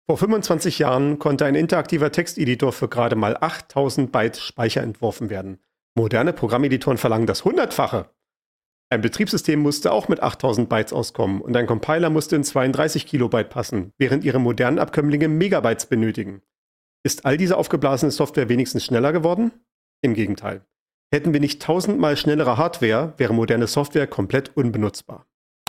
Vor 25 Jahren konnte ein interaktiver Texteditor für gerade mal 8000 Byte Speicher entworfen werden. Moderne Programmeditoren verlangen das Hundertfache. Ein Betriebssystem musste auch mit 8000 Bytes auskommen und ein Compiler musste in 32 Kilobyte passen, während ihre modernen Abkömmlinge Megabytes benötigen. Ist all diese aufgeblasene Software wenigstens schneller geworden? Im Gegenteil. Hätten wir nicht 1000-mal schnellere Hardware, wäre moderne Software komplett unbenutzbar.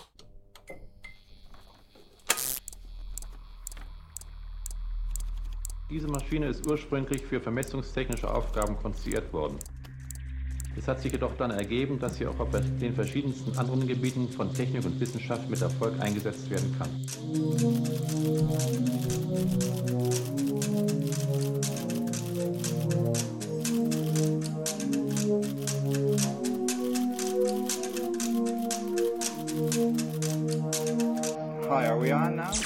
Diese Maschine ist ursprünglich für vermessungstechnische Aufgaben konstruiert worden. Es hat sich jedoch dann ergeben, dass sie auch auf den verschiedensten anderen Gebieten von Technik und Wissenschaft mit Erfolg eingesetzt werden kann. Hi, are we on now?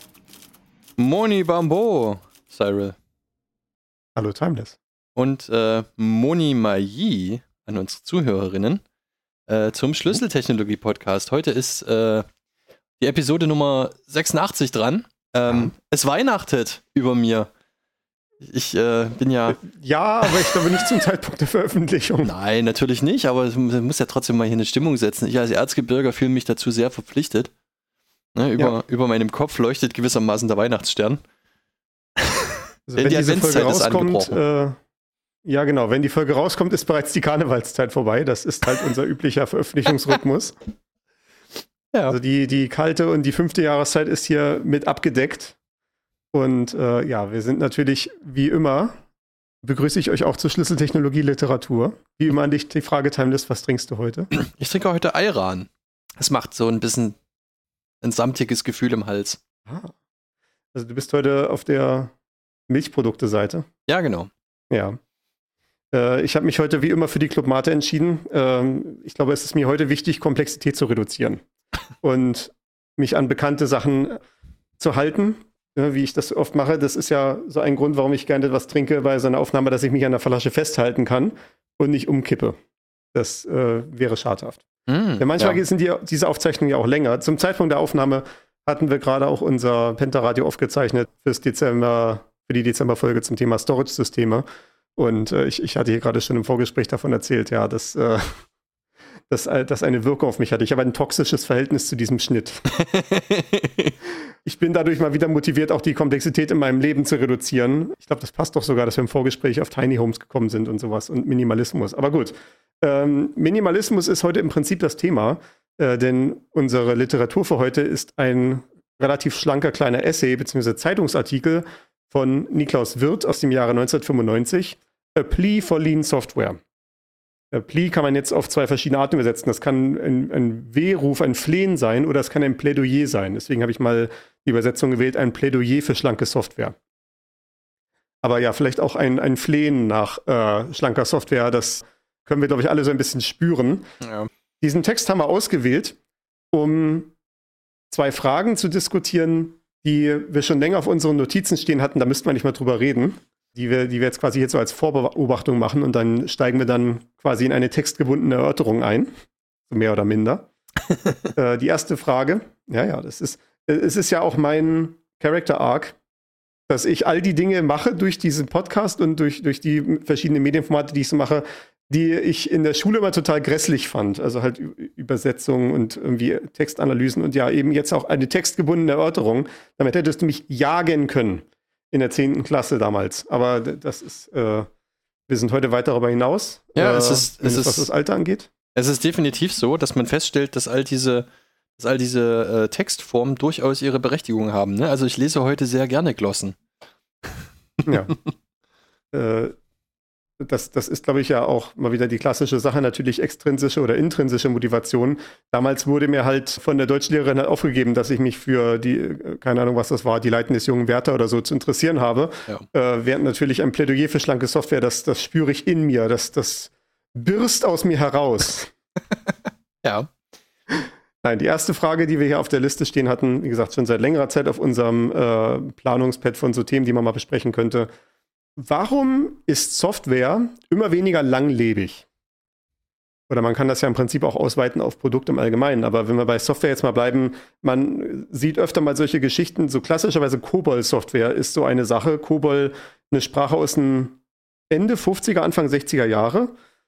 Moni Bambo, Cyril. Hallo Timeless. Und Moni Mayi an unsere Zuhörerinnen zum Schlüsseltechnologie-Podcast. Heute ist die Episode Nummer 86 dran. Es weihnachtet über mir. Ich bin ja... Ja, aber ich glaube nicht zum Zeitpunkt der Veröffentlichung. Nein, natürlich nicht, aber es muss ja trotzdem mal hier eine Stimmung setzen. Ich als Erzgebirger fühle mich dazu sehr verpflichtet. Ne, über meinem Kopf leuchtet gewissermaßen der Weihnachtsstern. Also wenn diese Folge rauskommt, ja genau, wenn die Folge rauskommt, ist bereits die Karnevalszeit vorbei. Das ist halt unser üblicher Veröffentlichungsrhythmus. Ja. Also die kalte und die 5. Jahreszeit ist hier mit abgedeckt. Und ja, wir sind natürlich, wie immer, begrüße ich euch auch zur Schlüsseltechnologie Literatur. Wie immer an dich die Frage, Timeless, was trinkst du heute? Ich trinke heute Ayran. Es macht so ein bisschen ein samtiges Gefühl im Hals. Also du bist heute auf der Milchprodukte-Seite. Ja, genau. Ja. Ich habe mich heute wie immer für die Club Mate entschieden. Ich glaube, es ist mir heute wichtig, Komplexität zu reduzieren und mich an bekannte Sachen zu halten, wie ich das oft mache. Das ist ja so ein Grund, warum ich gerne etwas trinke bei so einer Aufnahme, dass ich mich an der Flasche festhalten kann und nicht umkippe. Das wäre schadhaft. Denn manchmal sind diese Aufzeichnungen ja auch länger. Zum Zeitpunkt der Aufnahme hatten wir gerade auch unser Pentaradio aufgezeichnet für die Dezemberfolge zum Thema Storage-Systeme. Und ich hatte hier gerade schon im Vorgespräch davon erzählt, ja, dass das eine Wirkung auf mich hatte. Ich habe ein toxisches Verhältnis zu diesem Schnitt. Ich bin dadurch mal wieder motiviert, auch die Komplexität in meinem Leben zu reduzieren. Ich glaube, das passt doch sogar, dass wir im Vorgespräch auf Tiny Homes gekommen sind und sowas und Minimalismus. Aber gut, Minimalismus ist heute im Prinzip das Thema, denn unsere Literatur für heute ist ein relativ schlanker kleiner Essay bzw. Zeitungsartikel von Niklaus Wirth aus dem Jahre 1995, A Plea for Lean Software. A Plea kann man jetzt auf 2 verschiedene Arten übersetzen. Das kann ein Wehruf, ein Flehen sein oder es kann ein Plädoyer sein. Deswegen habe ich mal die Übersetzung gewählt, ein Plädoyer für schlanke Software. Aber ja, vielleicht auch ein Flehen nach schlanker Software, das können wir, glaube ich, alle so ein bisschen spüren. Ja. Diesen Text haben wir ausgewählt, um 2 Fragen zu diskutieren, die wir schon länger auf unseren Notizen stehen hatten, da müssten wir nicht mal drüber reden, die wir jetzt quasi jetzt so als Vorbeobachtung machen und dann steigen wir dann quasi in eine textgebundene Erörterung ein, so mehr oder minder. Die erste Frage, es ist ja auch mein Character Arc, dass ich all die Dinge mache durch diesen Podcast und durch die verschiedenen Medienformate, die ich so mache, die ich in der Schule immer total grässlich fand. Also halt Übersetzungen und irgendwie Textanalysen und ja eben jetzt auch eine textgebundene Erörterung. Damit hättest du mich jagen können in der 10. Klasse damals. Aber das ist, wir sind heute weit darüber hinaus, ja, was das Alter angeht. Es ist definitiv so, dass man feststellt, dass all diese Textformen durchaus ihre Berechtigung haben. Ne? Also ich lese heute sehr gerne Glossen. Ja. Das ist, glaube ich, ja auch mal wieder die klassische Sache, natürlich extrinsische oder intrinsische Motivation. Damals wurde mir halt von der Deutschlehrerin halt aufgegeben, dass ich mich für die, keine Ahnung, was das war, die Leiden des jungen Werther oder so zu interessieren habe. Ja. Während natürlich ein Plädoyer für schlanke Software, das spüre ich in mir, das birst aus mir heraus. Ja. Nein, die erste Frage, die wir hier auf der Liste stehen hatten, wie gesagt, schon seit längerer Zeit auf unserem Planungspad von so Themen, die man mal besprechen könnte. Warum ist Software immer weniger langlebig? Oder man kann das ja im Prinzip auch ausweiten auf Produkte im Allgemeinen. Aber wenn wir bei Software jetzt mal bleiben, man sieht öfter mal solche Geschichten. So klassischerweise COBOL-Software ist so eine Sache. COBOL, eine Sprache aus den Ende 50er, Anfang 60er Jahre.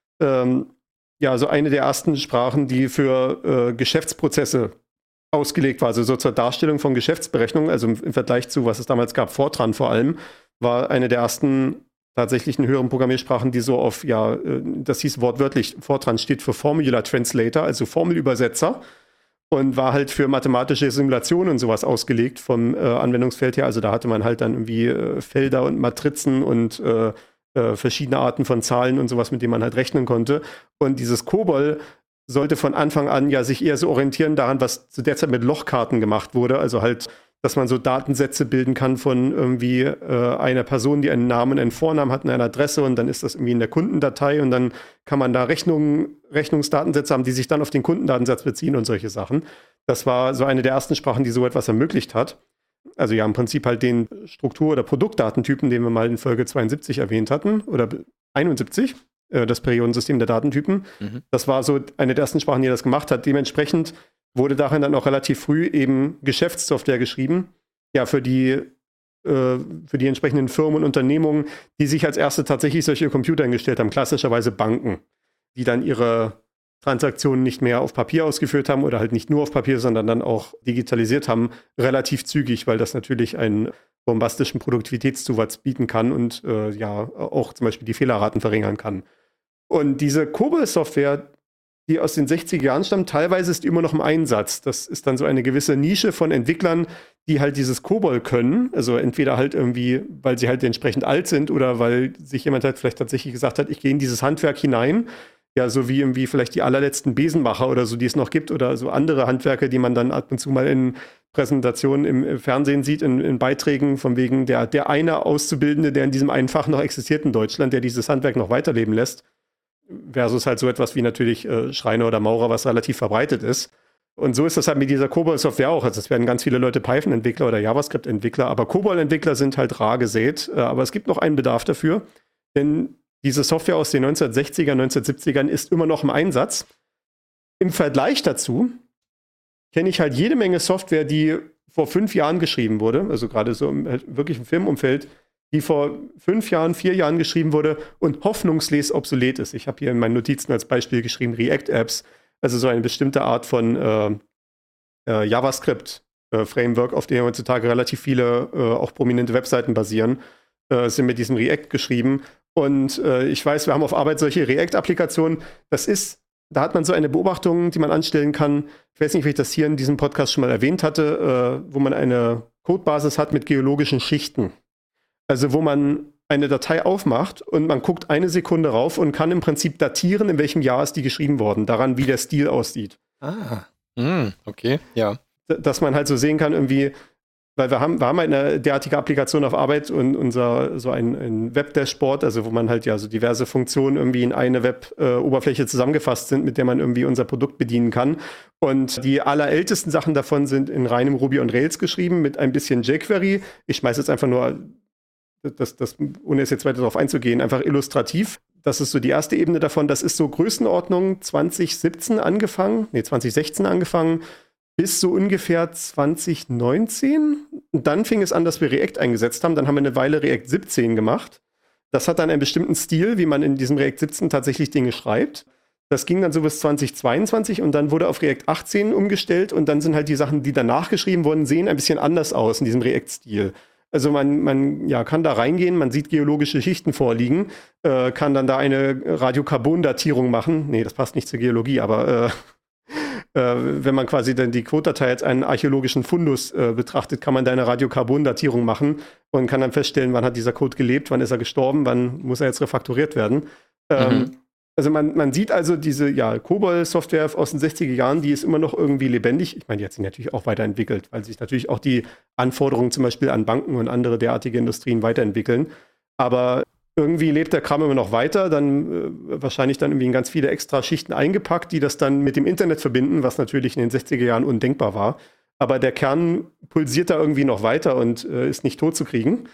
Ja, so eine der ersten Sprachen, die für Geschäftsprozesse ausgelegt war. Also so zur Darstellung von Geschäftsberechnungen, also im Vergleich zu, was es damals gab, Fortran vor allem, war eine der ersten tatsächlich höheren Programmiersprachen, die so auf, ja, das hieß wortwörtlich, Fortran steht für Formula Translator, also Formelübersetzer, und war halt für mathematische Simulationen und sowas ausgelegt vom Anwendungsfeld her. Also da hatte man halt dann irgendwie Felder und Matrizen und verschiedene Arten von Zahlen und sowas, mit denen man halt rechnen konnte. Und dieses COBOL sollte von Anfang an ja sich eher so orientieren daran, was zu der Zeit mit Lochkarten gemacht wurde, also halt, dass man so Datensätze bilden kann von irgendwie einer Person, die einen Namen, einen Vornamen hat und eine Adresse, und dann ist das irgendwie in der Kundendatei und dann kann man da Rechnungsdatensätze haben, die sich dann auf den Kundendatensatz beziehen und solche Sachen. Das war so eine der ersten Sprachen, die so etwas ermöglicht hat. Also ja, im Prinzip halt den Struktur- oder Produktdatentypen, den wir mal in Folge 72 erwähnt hatten, oder 71, das Periodensystem der Datentypen. Das war so eine der ersten Sprachen, die das gemacht hat. Dementsprechend wurde darin dann auch relativ früh eben Geschäftssoftware geschrieben, ja, für die entsprechenden Firmen und Unternehmungen, die sich als erste tatsächlich solche Computer hingestellt haben, klassischerweise Banken, die dann ihre Transaktionen nicht mehr auf Papier ausgeführt haben oder halt nicht nur auf Papier, sondern dann auch digitalisiert haben, relativ zügig, weil das natürlich einen bombastischen Produktivitätszuwachs bieten kann und ja, auch zum Beispiel die Fehlerraten verringern kann. Und diese COBOL-Software, die aus den 60er Jahren stammt, teilweise ist die immer noch im Einsatz. Das ist dann so eine gewisse Nische von Entwicklern, die halt dieses COBOL können. Also entweder halt irgendwie, weil sie halt entsprechend alt sind oder weil sich jemand halt vielleicht tatsächlich gesagt hat, ich gehe in dieses Handwerk hinein. Ja, so wie irgendwie vielleicht die allerletzten Besenmacher oder so, die es noch gibt, oder so andere Handwerker, die man dann ab und zu mal in Präsentationen im Fernsehen sieht, in Beiträgen, von wegen der eine Auszubildende, der in diesem einen Fach noch existiert in Deutschland, der dieses Handwerk noch weiterleben lässt. Versus halt so etwas wie natürlich Schreiner oder Maurer, was relativ verbreitet ist. Und so ist das halt mit dieser COBOL-Software auch. Also es werden ganz viele Leute Python-Entwickler oder JavaScript-Entwickler, aber COBOL-Entwickler sind halt rar gesät. Aber es gibt noch einen Bedarf dafür, denn diese Software aus den 1960er, 1970ern ist immer noch im Einsatz. Im Vergleich dazu kenne ich halt jede Menge Software, die vor 5 Jahren geschrieben wurde, also gerade so im wirklichen Filmumfeld, die vor 5 Jahren, 4 Jahren geschrieben wurde und hoffnungslos obsolet ist. Ich habe hier in meinen Notizen als Beispiel geschrieben React-Apps, also so eine bestimmte Art von JavaScript-Framework, auf der heutzutage relativ viele auch prominente Webseiten basieren, sind mit diesem React geschrieben. Und ich weiß, wir haben auf Arbeit solche React-Applikationen. Da hat man so eine Beobachtung, die man anstellen kann. Ich weiß nicht, ob ich das hier in diesem Podcast schon mal erwähnt hatte, wo man eine Codebasis hat mit geologischen Schichten. Also wo man eine Datei aufmacht und man guckt eine Sekunde rauf und kann im Prinzip datieren, in welchem Jahr ist die geschrieben worden, daran, wie der Stil aussieht. Okay, ja. Dass man halt so sehen kann, irgendwie, weil wir haben eine derartige Applikation auf Arbeit und so ein Web-Dashboard, also wo man halt ja so diverse Funktionen irgendwie in eine Web-Oberfläche zusammengefasst sind, mit der man irgendwie unser Produkt bedienen kann. Und die allerältesten Sachen davon sind in reinem Ruby on Rails geschrieben, mit ein bisschen jQuery. Ich schmeiße jetzt einfach nur ohne es jetzt weiter darauf einzugehen, einfach illustrativ. Das ist so die erste Ebene davon. Das ist so Größenordnung 2016 angefangen, bis so ungefähr 2019. Und dann fing es an, dass wir React eingesetzt haben. Dann haben wir eine Weile React 17 gemacht. Das hat dann einen bestimmten Stil, wie man in diesem React 17 tatsächlich Dinge schreibt. Das ging dann so bis 2022 und dann wurde auf React 18 umgestellt und dann sind halt die Sachen, die danach geschrieben wurden, sehen ein bisschen anders aus in diesem React-Stil. Also man kann da reingehen, man sieht geologische Schichten vorliegen, kann dann da eine Radiokarbon-Datierung machen. Nee, das passt nicht zur Geologie, aber wenn man quasi dann die Codedatei als einen archäologischen Fundus betrachtet, kann man da eine Radiokarbon-Datierung machen und kann dann feststellen, wann hat dieser Code gelebt, wann ist er gestorben, wann muss er jetzt refakturiert werden. Also man sieht also diese COBOL-Software aus den 60er Jahren, die ist immer noch irgendwie lebendig. Ich meine, die hat sich natürlich auch weiterentwickelt, weil sich natürlich auch die Anforderungen zum Beispiel an Banken und andere derartige Industrien weiterentwickeln. Aber irgendwie lebt der Kram immer noch weiter, dann wahrscheinlich dann irgendwie in ganz viele extra Schichten eingepackt, die das dann mit dem Internet verbinden, was natürlich in den 60er Jahren undenkbar war. Aber der Kern pulsiert da irgendwie noch weiter und ist nicht tot zu kriegen.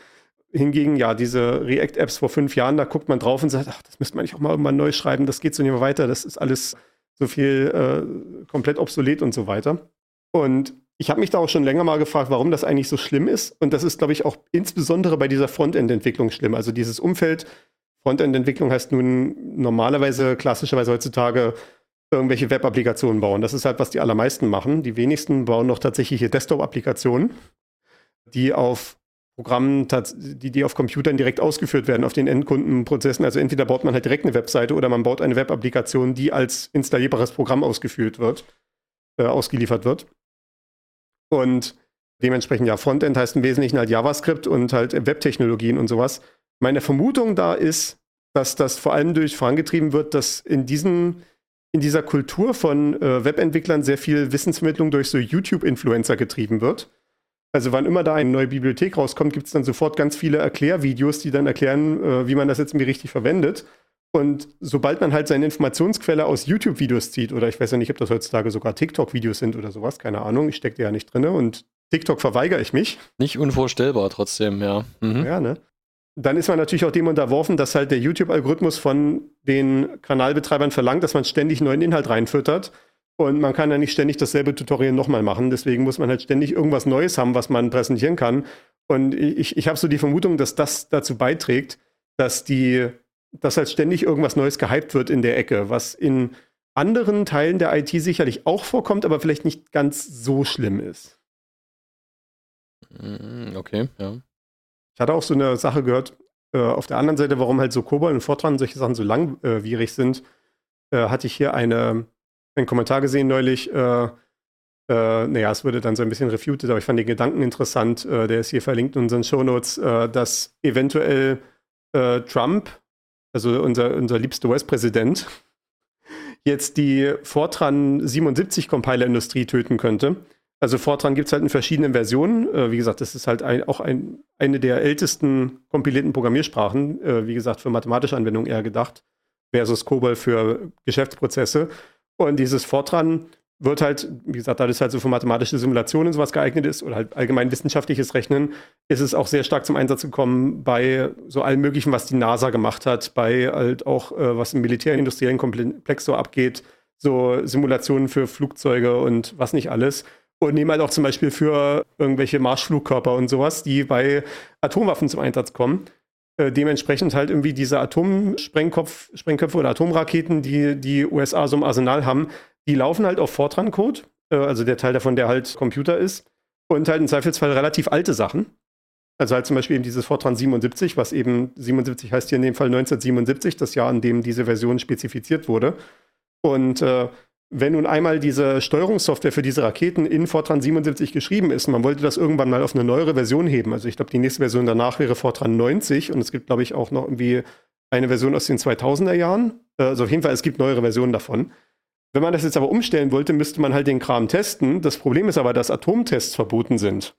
hingegen, ja, diese React-Apps vor 5 Jahren, da guckt man drauf und sagt, ach, das müsste man nicht auch mal irgendwann neu schreiben, das geht so nicht mehr weiter, das ist alles so viel komplett obsolet und so weiter. Und ich habe mich da auch schon länger mal gefragt, warum das eigentlich so schlimm ist. Und das ist, glaube ich, auch insbesondere bei dieser Frontend-Entwicklung schlimm. Also dieses Umfeld, Frontend-Entwicklung heißt nun klassischerweise heutzutage irgendwelche Web-Applikationen bauen. Das ist halt, was die allermeisten machen. Die wenigsten bauen noch tatsächliche Desktop-Applikationen, die auf Programmen, die auf Computern direkt ausgeführt werden, auf den Endkundenprozessen. Also entweder baut man halt direkt eine Webseite oder man baut eine Web-Applikation, die als installierbares Programm ausgeliefert wird. Und dementsprechend, ja, Frontend heißt im Wesentlichen halt JavaScript und halt Webtechnologien und sowas. Meine Vermutung da ist, dass das vor allem vorangetrieben wird, dass in dieser Kultur von Webentwicklern sehr viel Wissensvermittlung durch so YouTube-Influencer getrieben wird. Also wann immer da eine neue Bibliothek rauskommt, gibt es dann sofort ganz viele Erklärvideos, die dann erklären, wie man das jetzt irgendwie richtig verwendet. Und sobald man halt seine Informationsquelle aus YouTube-Videos zieht, oder ich weiß ja nicht, ob das heutzutage sogar TikTok-Videos sind oder sowas, keine Ahnung, ich stecke da ja nicht drin und TikTok verweigere ich mich. Nicht unvorstellbar trotzdem, ja. Mhm. Ja, ne? Dann ist man natürlich auch dem unterworfen, dass halt der YouTube-Algorithmus von den Kanalbetreibern verlangt, dass man ständig neuen Inhalt reinfüttert. Und man kann ja nicht ständig dasselbe Tutorial nochmal machen. Deswegen muss man halt ständig irgendwas Neues haben, was man präsentieren kann. Und ich habe so die Vermutung, dass das dazu beiträgt, dass halt ständig irgendwas Neues gehypt wird in der Ecke, was in anderen Teilen der IT sicherlich auch vorkommt, aber vielleicht nicht ganz so schlimm ist. Okay, ja. Ich hatte auch so eine Sache gehört, auf der anderen Seite, warum halt so COBOL und Fortran und solche Sachen so langwierig sind, hatte ich hier einen Kommentar gesehen neulich. Es wurde dann so ein bisschen refuted, aber ich fand den Gedanken interessant. Der ist hier verlinkt in unseren Shownotes, dass eventuell Trump, also unser liebster US-Präsident, jetzt die Fortran 77 Compiler-Industrie töten könnte. Also Fortran gibt es halt in verschiedenen Versionen. Wie gesagt, das ist halt auch eine der ältesten kompilierten Programmiersprachen. Wie gesagt, für mathematische Anwendungen eher gedacht, versus COBOL für Geschäftsprozesse. Und dieses Fortran wird halt, wie gesagt, da das halt so für mathematische Simulationen und sowas geeignet ist oder halt allgemein wissenschaftliches Rechnen, ist es auch sehr stark zum Einsatz gekommen bei so allem Möglichen, was die NASA gemacht hat, bei halt auch, was im militärindustriellen Komplex so abgeht, so Simulationen für Flugzeuge und was nicht alles. Und nehmen halt auch zum Beispiel für irgendwelche Marschflugkörper und sowas, die bei Atomwaffen zum Einsatz kommen. Dementsprechend halt irgendwie diese Atomsprengköpfe oder Atomraketen, die die USA so im Arsenal haben, die laufen halt auf Fortran-Code, also der Teil davon, der halt Computer ist, und halt im Zweifelsfall relativ alte Sachen. Also halt zum Beispiel eben dieses Fortran 77, was eben 77 heißt hier in dem Fall 1977, das Jahr, an dem diese Version spezifiziert wurde. Und wenn nun einmal diese Steuerungssoftware für diese Raketen in Fortran 77 geschrieben ist, und man wollte das irgendwann mal auf eine neuere Version heben, also ich glaube, die nächste Version danach wäre Fortran 90 und es gibt, glaube ich, auch noch irgendwie eine Version aus den 2000er Jahren. Also auf jeden Fall, es gibt neuere Versionen davon. Wenn man das jetzt aber umstellen wollte, müsste man halt den Kram testen. Das Problem ist aber, dass Atomtests verboten sind.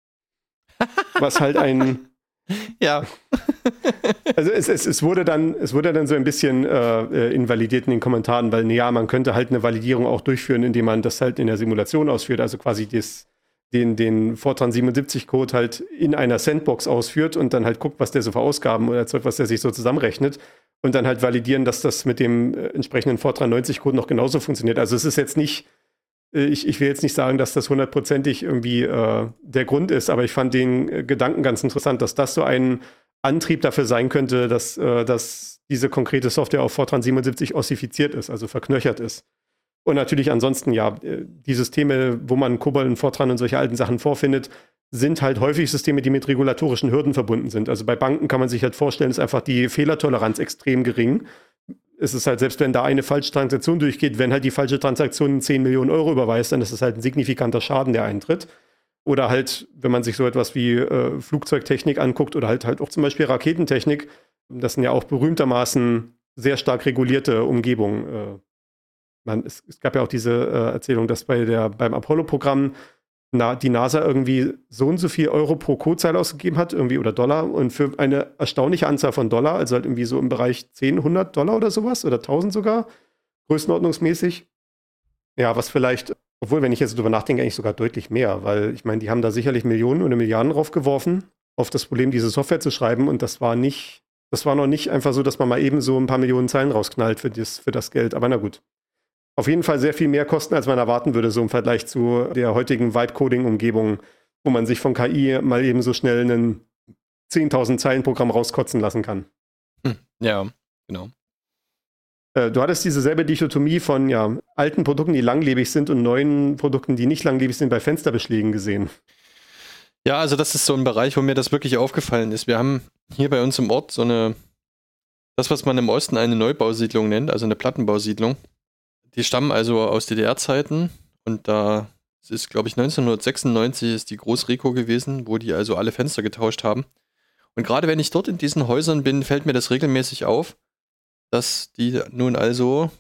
Was halt ja. Also es wurde dann so ein bisschen invalidiert in den Kommentaren, weil man könnte halt eine Validierung auch durchführen, indem man das halt in der Simulation ausführt, also quasi den Fortran 77 Code halt in einer Sandbox ausführt und dann halt guckt, was der so für Ausgaben oder Zeug, was der sich so zusammenrechnet und dann halt validieren, dass das mit dem entsprechenden Fortran 90 Code noch genauso funktioniert. Also es ist jetzt nicht, ich will jetzt nicht sagen, dass das 100%ig irgendwie der Grund ist, aber ich fand den Gedanken ganz interessant, dass das so ein Antrieb dafür sein könnte, dass diese konkrete Software auf Fortran 77 ossifiziert ist, also verknöchert ist. Und natürlich ansonsten, die Systeme, wo man COBOL und Fortran und solche alten Sachen vorfindet, sind halt häufig Systeme, die mit regulatorischen Hürden verbunden sind. Also bei Banken kann man sich halt vorstellen, ist einfach die Fehlertoleranz extrem gering. Es ist halt, selbst wenn da eine falsche Transaktion durchgeht, wenn halt die falsche Transaktion 10 Millionen Euro überweist, dann ist es halt ein signifikanter Schaden, der eintritt. Oder halt, wenn man sich so etwas wie Flugzeugtechnik anguckt oder halt auch zum Beispiel Raketentechnik, das sind ja auch berühmtermaßen sehr stark regulierte Umgebungen. Es gab ja auch diese Erzählung, dass beim Apollo-Programm die NASA irgendwie so und so viel Euro pro Codezeile ausgegeben hat, irgendwie oder Dollar, und für eine erstaunliche Anzahl von Dollar, also halt irgendwie so im Bereich 10, 100 Dollar oder sowas oder 1000 sogar, größenordnungsmäßig. Ja, was vielleicht, obwohl, wenn ich jetzt drüber nachdenke, eigentlich sogar deutlich mehr, weil ich meine, die haben da sicherlich Millionen oder Milliarden draufgeworfen auf das Problem, diese Software zu schreiben. Und das war noch nicht einfach so, dass man mal eben so ein paar Millionen Zeilen rausknallt für das Geld. Aber na gut. Auf jeden Fall sehr viel mehr Kosten, als man erwarten würde, so im Vergleich zu der heutigen Vibe-Coding-Umgebung, wo man sich von KI mal eben so schnell einen 10.000 Zeilen-Programm rauskotzen lassen kann. Ja, genau. Du hattest dieselbe Dichotomie von alten Produkten, die langlebig sind und neuen Produkten, die nicht langlebig sind, bei Fensterbeschlägen gesehen. Ja, also das ist so ein Bereich, wo mir das wirklich aufgefallen ist. Wir haben hier bei uns im Ort das, was man im Osten eine Neubausiedlung nennt, also eine Plattenbausiedlung. Die stammen also aus DDR-Zeiten und da ist, glaube ich, 1996 ist die Groß-Reco gewesen, wo die also alle Fenster getauscht haben. Und gerade wenn ich dort in diesen Häusern bin, fällt mir das regelmäßig auf, dass die nun also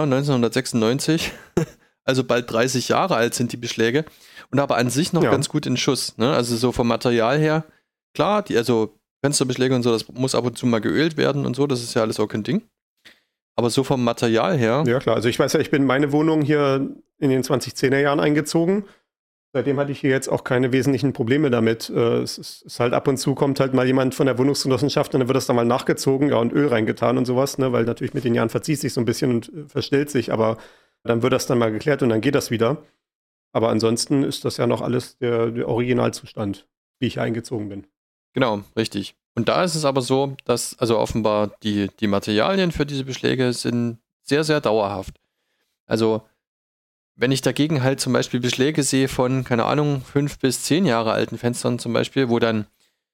1996, also bald 30 Jahre alt sind, die Beschläge, und aber an sich noch ganz gut in Schuss. Ne? Also so vom Material her, klar, also Fensterbeschläge und so, das muss ab und zu mal geölt werden und so, das ist ja alles auch kein Ding. Aber so vom Material her. Ja, klar. Also ich weiß ja, ich bin in meine Wohnung hier in den 2010er Jahren eingezogen. Seitdem hatte ich hier jetzt auch keine wesentlichen Probleme damit. Es ist halt ab und zu kommt halt mal jemand von der Wohnungsgenossenschaft und dann wird das dann mal nachgezogen, und Öl reingetan und sowas, ne, weil natürlich mit den Jahren verzieht sich so ein bisschen und verstellt sich, aber dann wird das dann mal geklärt und dann geht das wieder. Aber ansonsten ist das ja noch alles der Originalzustand, wie ich hier eingezogen bin. Genau, richtig. Und da ist es aber so, dass also offenbar die Materialien für diese Beschläge sind sehr, sehr dauerhaft. Also wenn ich dagegen halt zum Beispiel Beschläge sehe von, keine Ahnung, 5 bis 10 Jahre alten Fenstern zum Beispiel, wo dann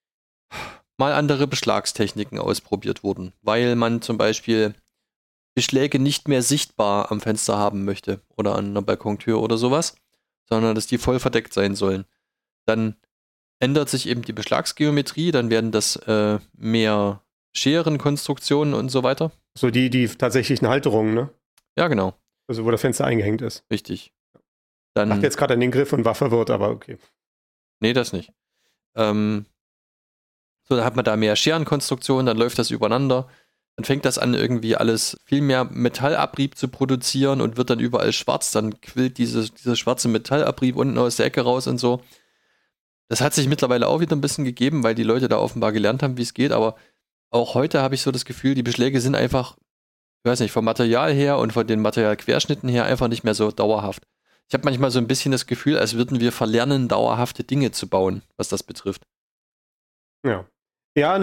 mal andere Beschlagstechniken ausprobiert wurden, weil man zum Beispiel Beschläge nicht mehr sichtbar am Fenster haben möchte oder an einer Balkontür oder sowas, sondern dass die voll verdeckt sein sollen. Dann ändert sich eben die Beschlagsgeometrie, dann werden das mehr Scherenkonstruktionen und so weiter. So die tatsächlichen Halterungen, ne? Ja, genau. Also wo das Fenster eingehängt ist. Richtig. Ich dachte jetzt gerade an den Griff und war verwirrt, aber okay. Nee, das nicht. So, dann hat man da mehr Scherenkonstruktionen, dann läuft das übereinander. Dann fängt das an, irgendwie alles viel mehr Metallabrieb zu produzieren und wird dann überall schwarz. Dann quillt dieser schwarze Metallabrieb unten aus der Ecke raus und so. Das hat sich mittlerweile auch wieder ein bisschen gegeben, weil die Leute da offenbar gelernt haben, wie es geht. Aber auch heute habe ich so das Gefühl, die Beschläge sind einfach, ich weiß nicht, vom Material her und von den Materialquerschnitten her einfach nicht mehr so dauerhaft. Ich habe manchmal so ein bisschen das Gefühl, als würden wir verlernen, dauerhafte Dinge zu bauen, was das betrifft. Ja. Ja,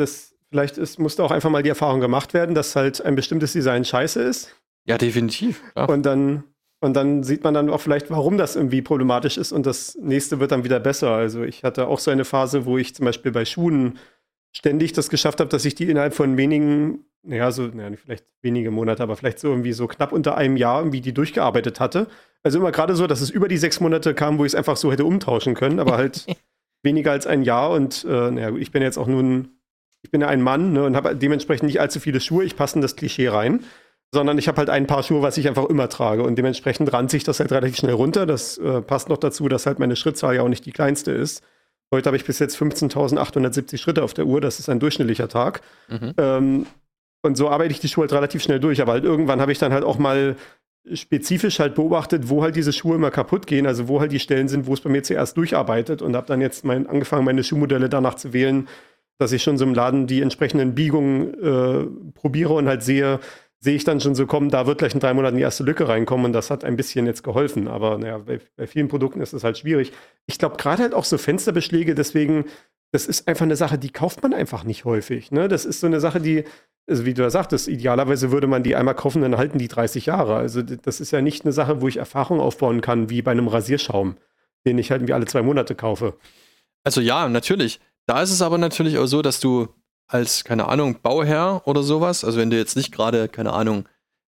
musste auch einfach mal die Erfahrung gemacht werden, dass halt ein bestimmtes Design scheiße ist. Ja, definitiv. Ja. Und dann sieht man dann auch vielleicht, warum das irgendwie problematisch ist und das nächste wird dann wieder besser. Also ich hatte auch so eine Phase, wo ich zum Beispiel bei Schuhen ständig das geschafft habe, dass ich die innerhalb von vielleicht wenige Monate, aber vielleicht so irgendwie so knapp unter einem Jahr irgendwie die durchgearbeitet hatte. Also immer gerade so, dass es über die 6 Monate kam, wo ich es einfach so hätte umtauschen können, aber halt weniger als ein Jahr und ich bin jetzt auch ich bin ja ein Mann, ne, und habe dementsprechend nicht allzu viele Schuhe, ich passe in das Klischee rein, sondern ich habe halt ein Paar Schuhe, was ich einfach immer trage und dementsprechend rannt sich das halt relativ schnell runter. Das passt noch dazu, dass halt meine Schrittzahl ja auch nicht die kleinste ist. Heute habe ich bis jetzt 15.870 Schritte auf der Uhr, das ist ein durchschnittlicher Tag. Mhm. Und so arbeite ich die Schuhe halt relativ schnell durch, aber halt irgendwann habe ich dann halt auch mal spezifisch halt beobachtet, wo halt diese Schuhe immer kaputt gehen, also wo halt die Stellen sind, wo es bei mir zuerst durcharbeitet und habe dann jetzt angefangen, meine Schuhmodelle danach zu wählen, dass ich schon so im Laden die entsprechenden Biegungen probiere und halt sehe ich dann schon so, da wird gleich in 3 Monaten die erste Lücke reinkommen und das hat ein bisschen jetzt geholfen, aber bei vielen Produkten ist es halt schwierig. Ich glaube, gerade halt auch so Fensterbeschläge, deswegen, das ist einfach eine Sache, die kauft man einfach nicht häufig, ne? Das ist so eine Sache, also wie du ja sagtest, idealerweise würde man die einmal kaufen, dann halten die 30 Jahre. Also das ist ja nicht eine Sache, wo ich Erfahrung aufbauen kann, wie bei einem Rasierschaum, den ich halt irgendwie alle 2 Monate kaufe. Also ja, natürlich. Da ist es aber natürlich auch so, dass du als, keine Ahnung, Bauherr oder sowas, also wenn du jetzt nicht gerade, keine Ahnung,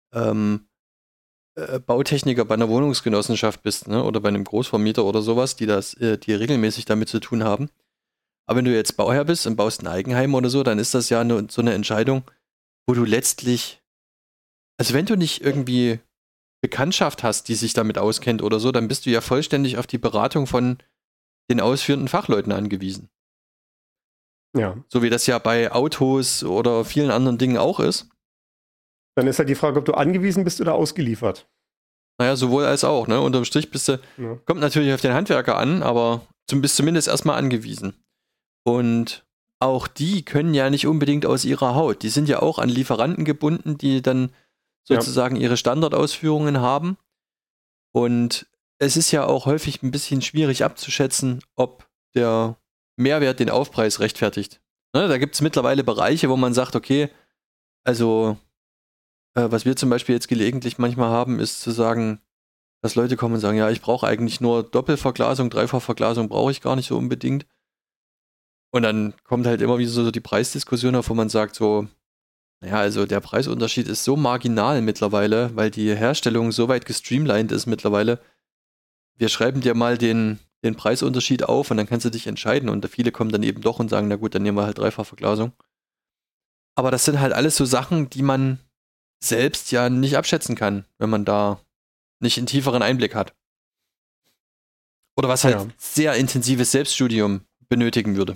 Bautechniker bei einer Wohnungsgenossenschaft bist, ne, oder bei einem Großvermieter oder sowas, die regelmäßig damit zu tun haben. Aber wenn du jetzt Bauherr bist und baust ein Eigenheim oder so, dann ist das ja so eine Entscheidung, wo du letztlich, also wenn du nicht irgendwie Bekanntschaft hast, die sich damit auskennt oder so, dann bist du ja vollständig auf die Beratung von den ausführenden Fachleuten angewiesen. Ja. So wie das ja bei Autos oder vielen anderen Dingen auch ist. Dann ist halt die Frage, ob du angewiesen bist oder ausgeliefert. Naja, sowohl als auch, ne? Unterm Strich kommt natürlich auf den Handwerker an, aber bist zumindest erstmal angewiesen. Und auch die können ja nicht unbedingt aus ihrer Haut. Die sind ja auch an Lieferanten gebunden, die dann sozusagen ihre Standardausführungen haben. Und es ist ja auch häufig ein bisschen schwierig abzuschätzen, ob der Mehrwert den Aufpreis rechtfertigt. Ne, da gibt es mittlerweile Bereiche, wo man sagt, okay, also was wir zum Beispiel jetzt gelegentlich manchmal haben, ist zu sagen, dass Leute kommen und sagen, ja, ich brauche eigentlich nur Doppelverglasung, Dreifachverglasung brauche ich gar nicht so unbedingt. Und dann kommt halt immer wieder so die Preisdiskussion auf, wo man sagt so, naja, also der Preisunterschied ist so marginal mittlerweile, weil die Herstellung so weit gestreamlined ist mittlerweile. Wir schreiben dir mal den Preisunterschied auf und dann kannst du dich entscheiden. Und viele kommen dann eben doch und sagen, na gut, dann nehmen wir halt Dreifachverglasung. Aber das sind halt alles so Sachen, die man selbst ja nicht abschätzen kann, wenn man da nicht einen tieferen Einblick hat. Oder was halt sehr intensives Selbststudium benötigen würde.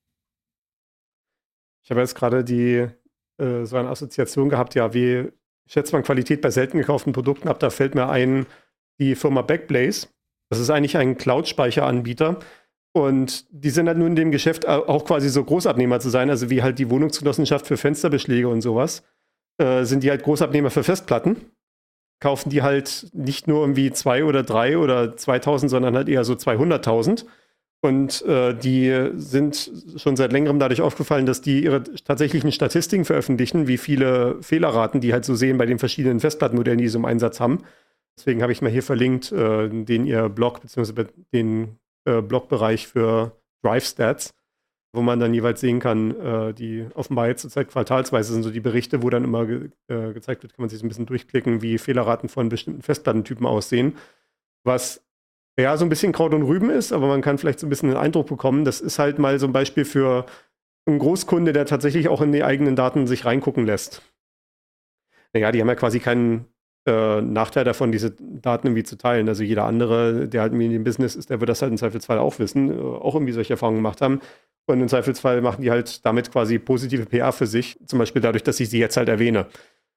Ich habe jetzt gerade so eine Assoziation gehabt, ja, wie schätzt man Qualität bei selten gekauften Produkten ab? Da fällt mir ein, die Firma Backblaze. Das ist eigentlich ein Cloud-Speicheranbieter. Und die sind halt nur in dem Geschäft auch quasi so Großabnehmer zu sein, also wie halt die Wohnungsgenossenschaft für Fensterbeschläge und sowas. Sind die halt Großabnehmer für Festplatten. Kaufen die halt nicht nur irgendwie 2 oder 3 oder 2000, sondern halt eher so 200.000. Und die sind schon seit längerem dadurch aufgefallen, dass die ihre tatsächlichen Statistiken veröffentlichen, wie viele Fehlerraten die halt so sehen bei den verschiedenen Festplattenmodellen, die sie im Einsatz haben. Deswegen habe ich mal hier verlinkt, den ihr Blog, beziehungsweise den Blogbereich für Drive Stats, wo man dann jeweils sehen kann, die offenbar jetzt zurzeit quartalsweise sind so die Berichte, wo dann immer gezeigt wird, kann man sich so ein bisschen durchklicken, wie Fehlerraten von bestimmten Festplattentypen aussehen. Was ja so ein bisschen Kraut und Rüben ist, aber man kann vielleicht so ein bisschen den Eindruck bekommen, das ist halt mal so ein Beispiel für einen Großkunde, der tatsächlich auch in die eigenen Daten sich reingucken lässt. Naja, die haben ja quasi keinen Nachteil davon, diese Daten irgendwie zu teilen. Also jeder andere, der halt irgendwie in dem Business ist, der wird das halt im Zweifelsfall auch wissen, auch irgendwie solche Erfahrungen gemacht haben. Und im Zweifelsfall machen die halt damit quasi positive PR für sich, zum Beispiel dadurch, dass ich sie jetzt halt erwähne.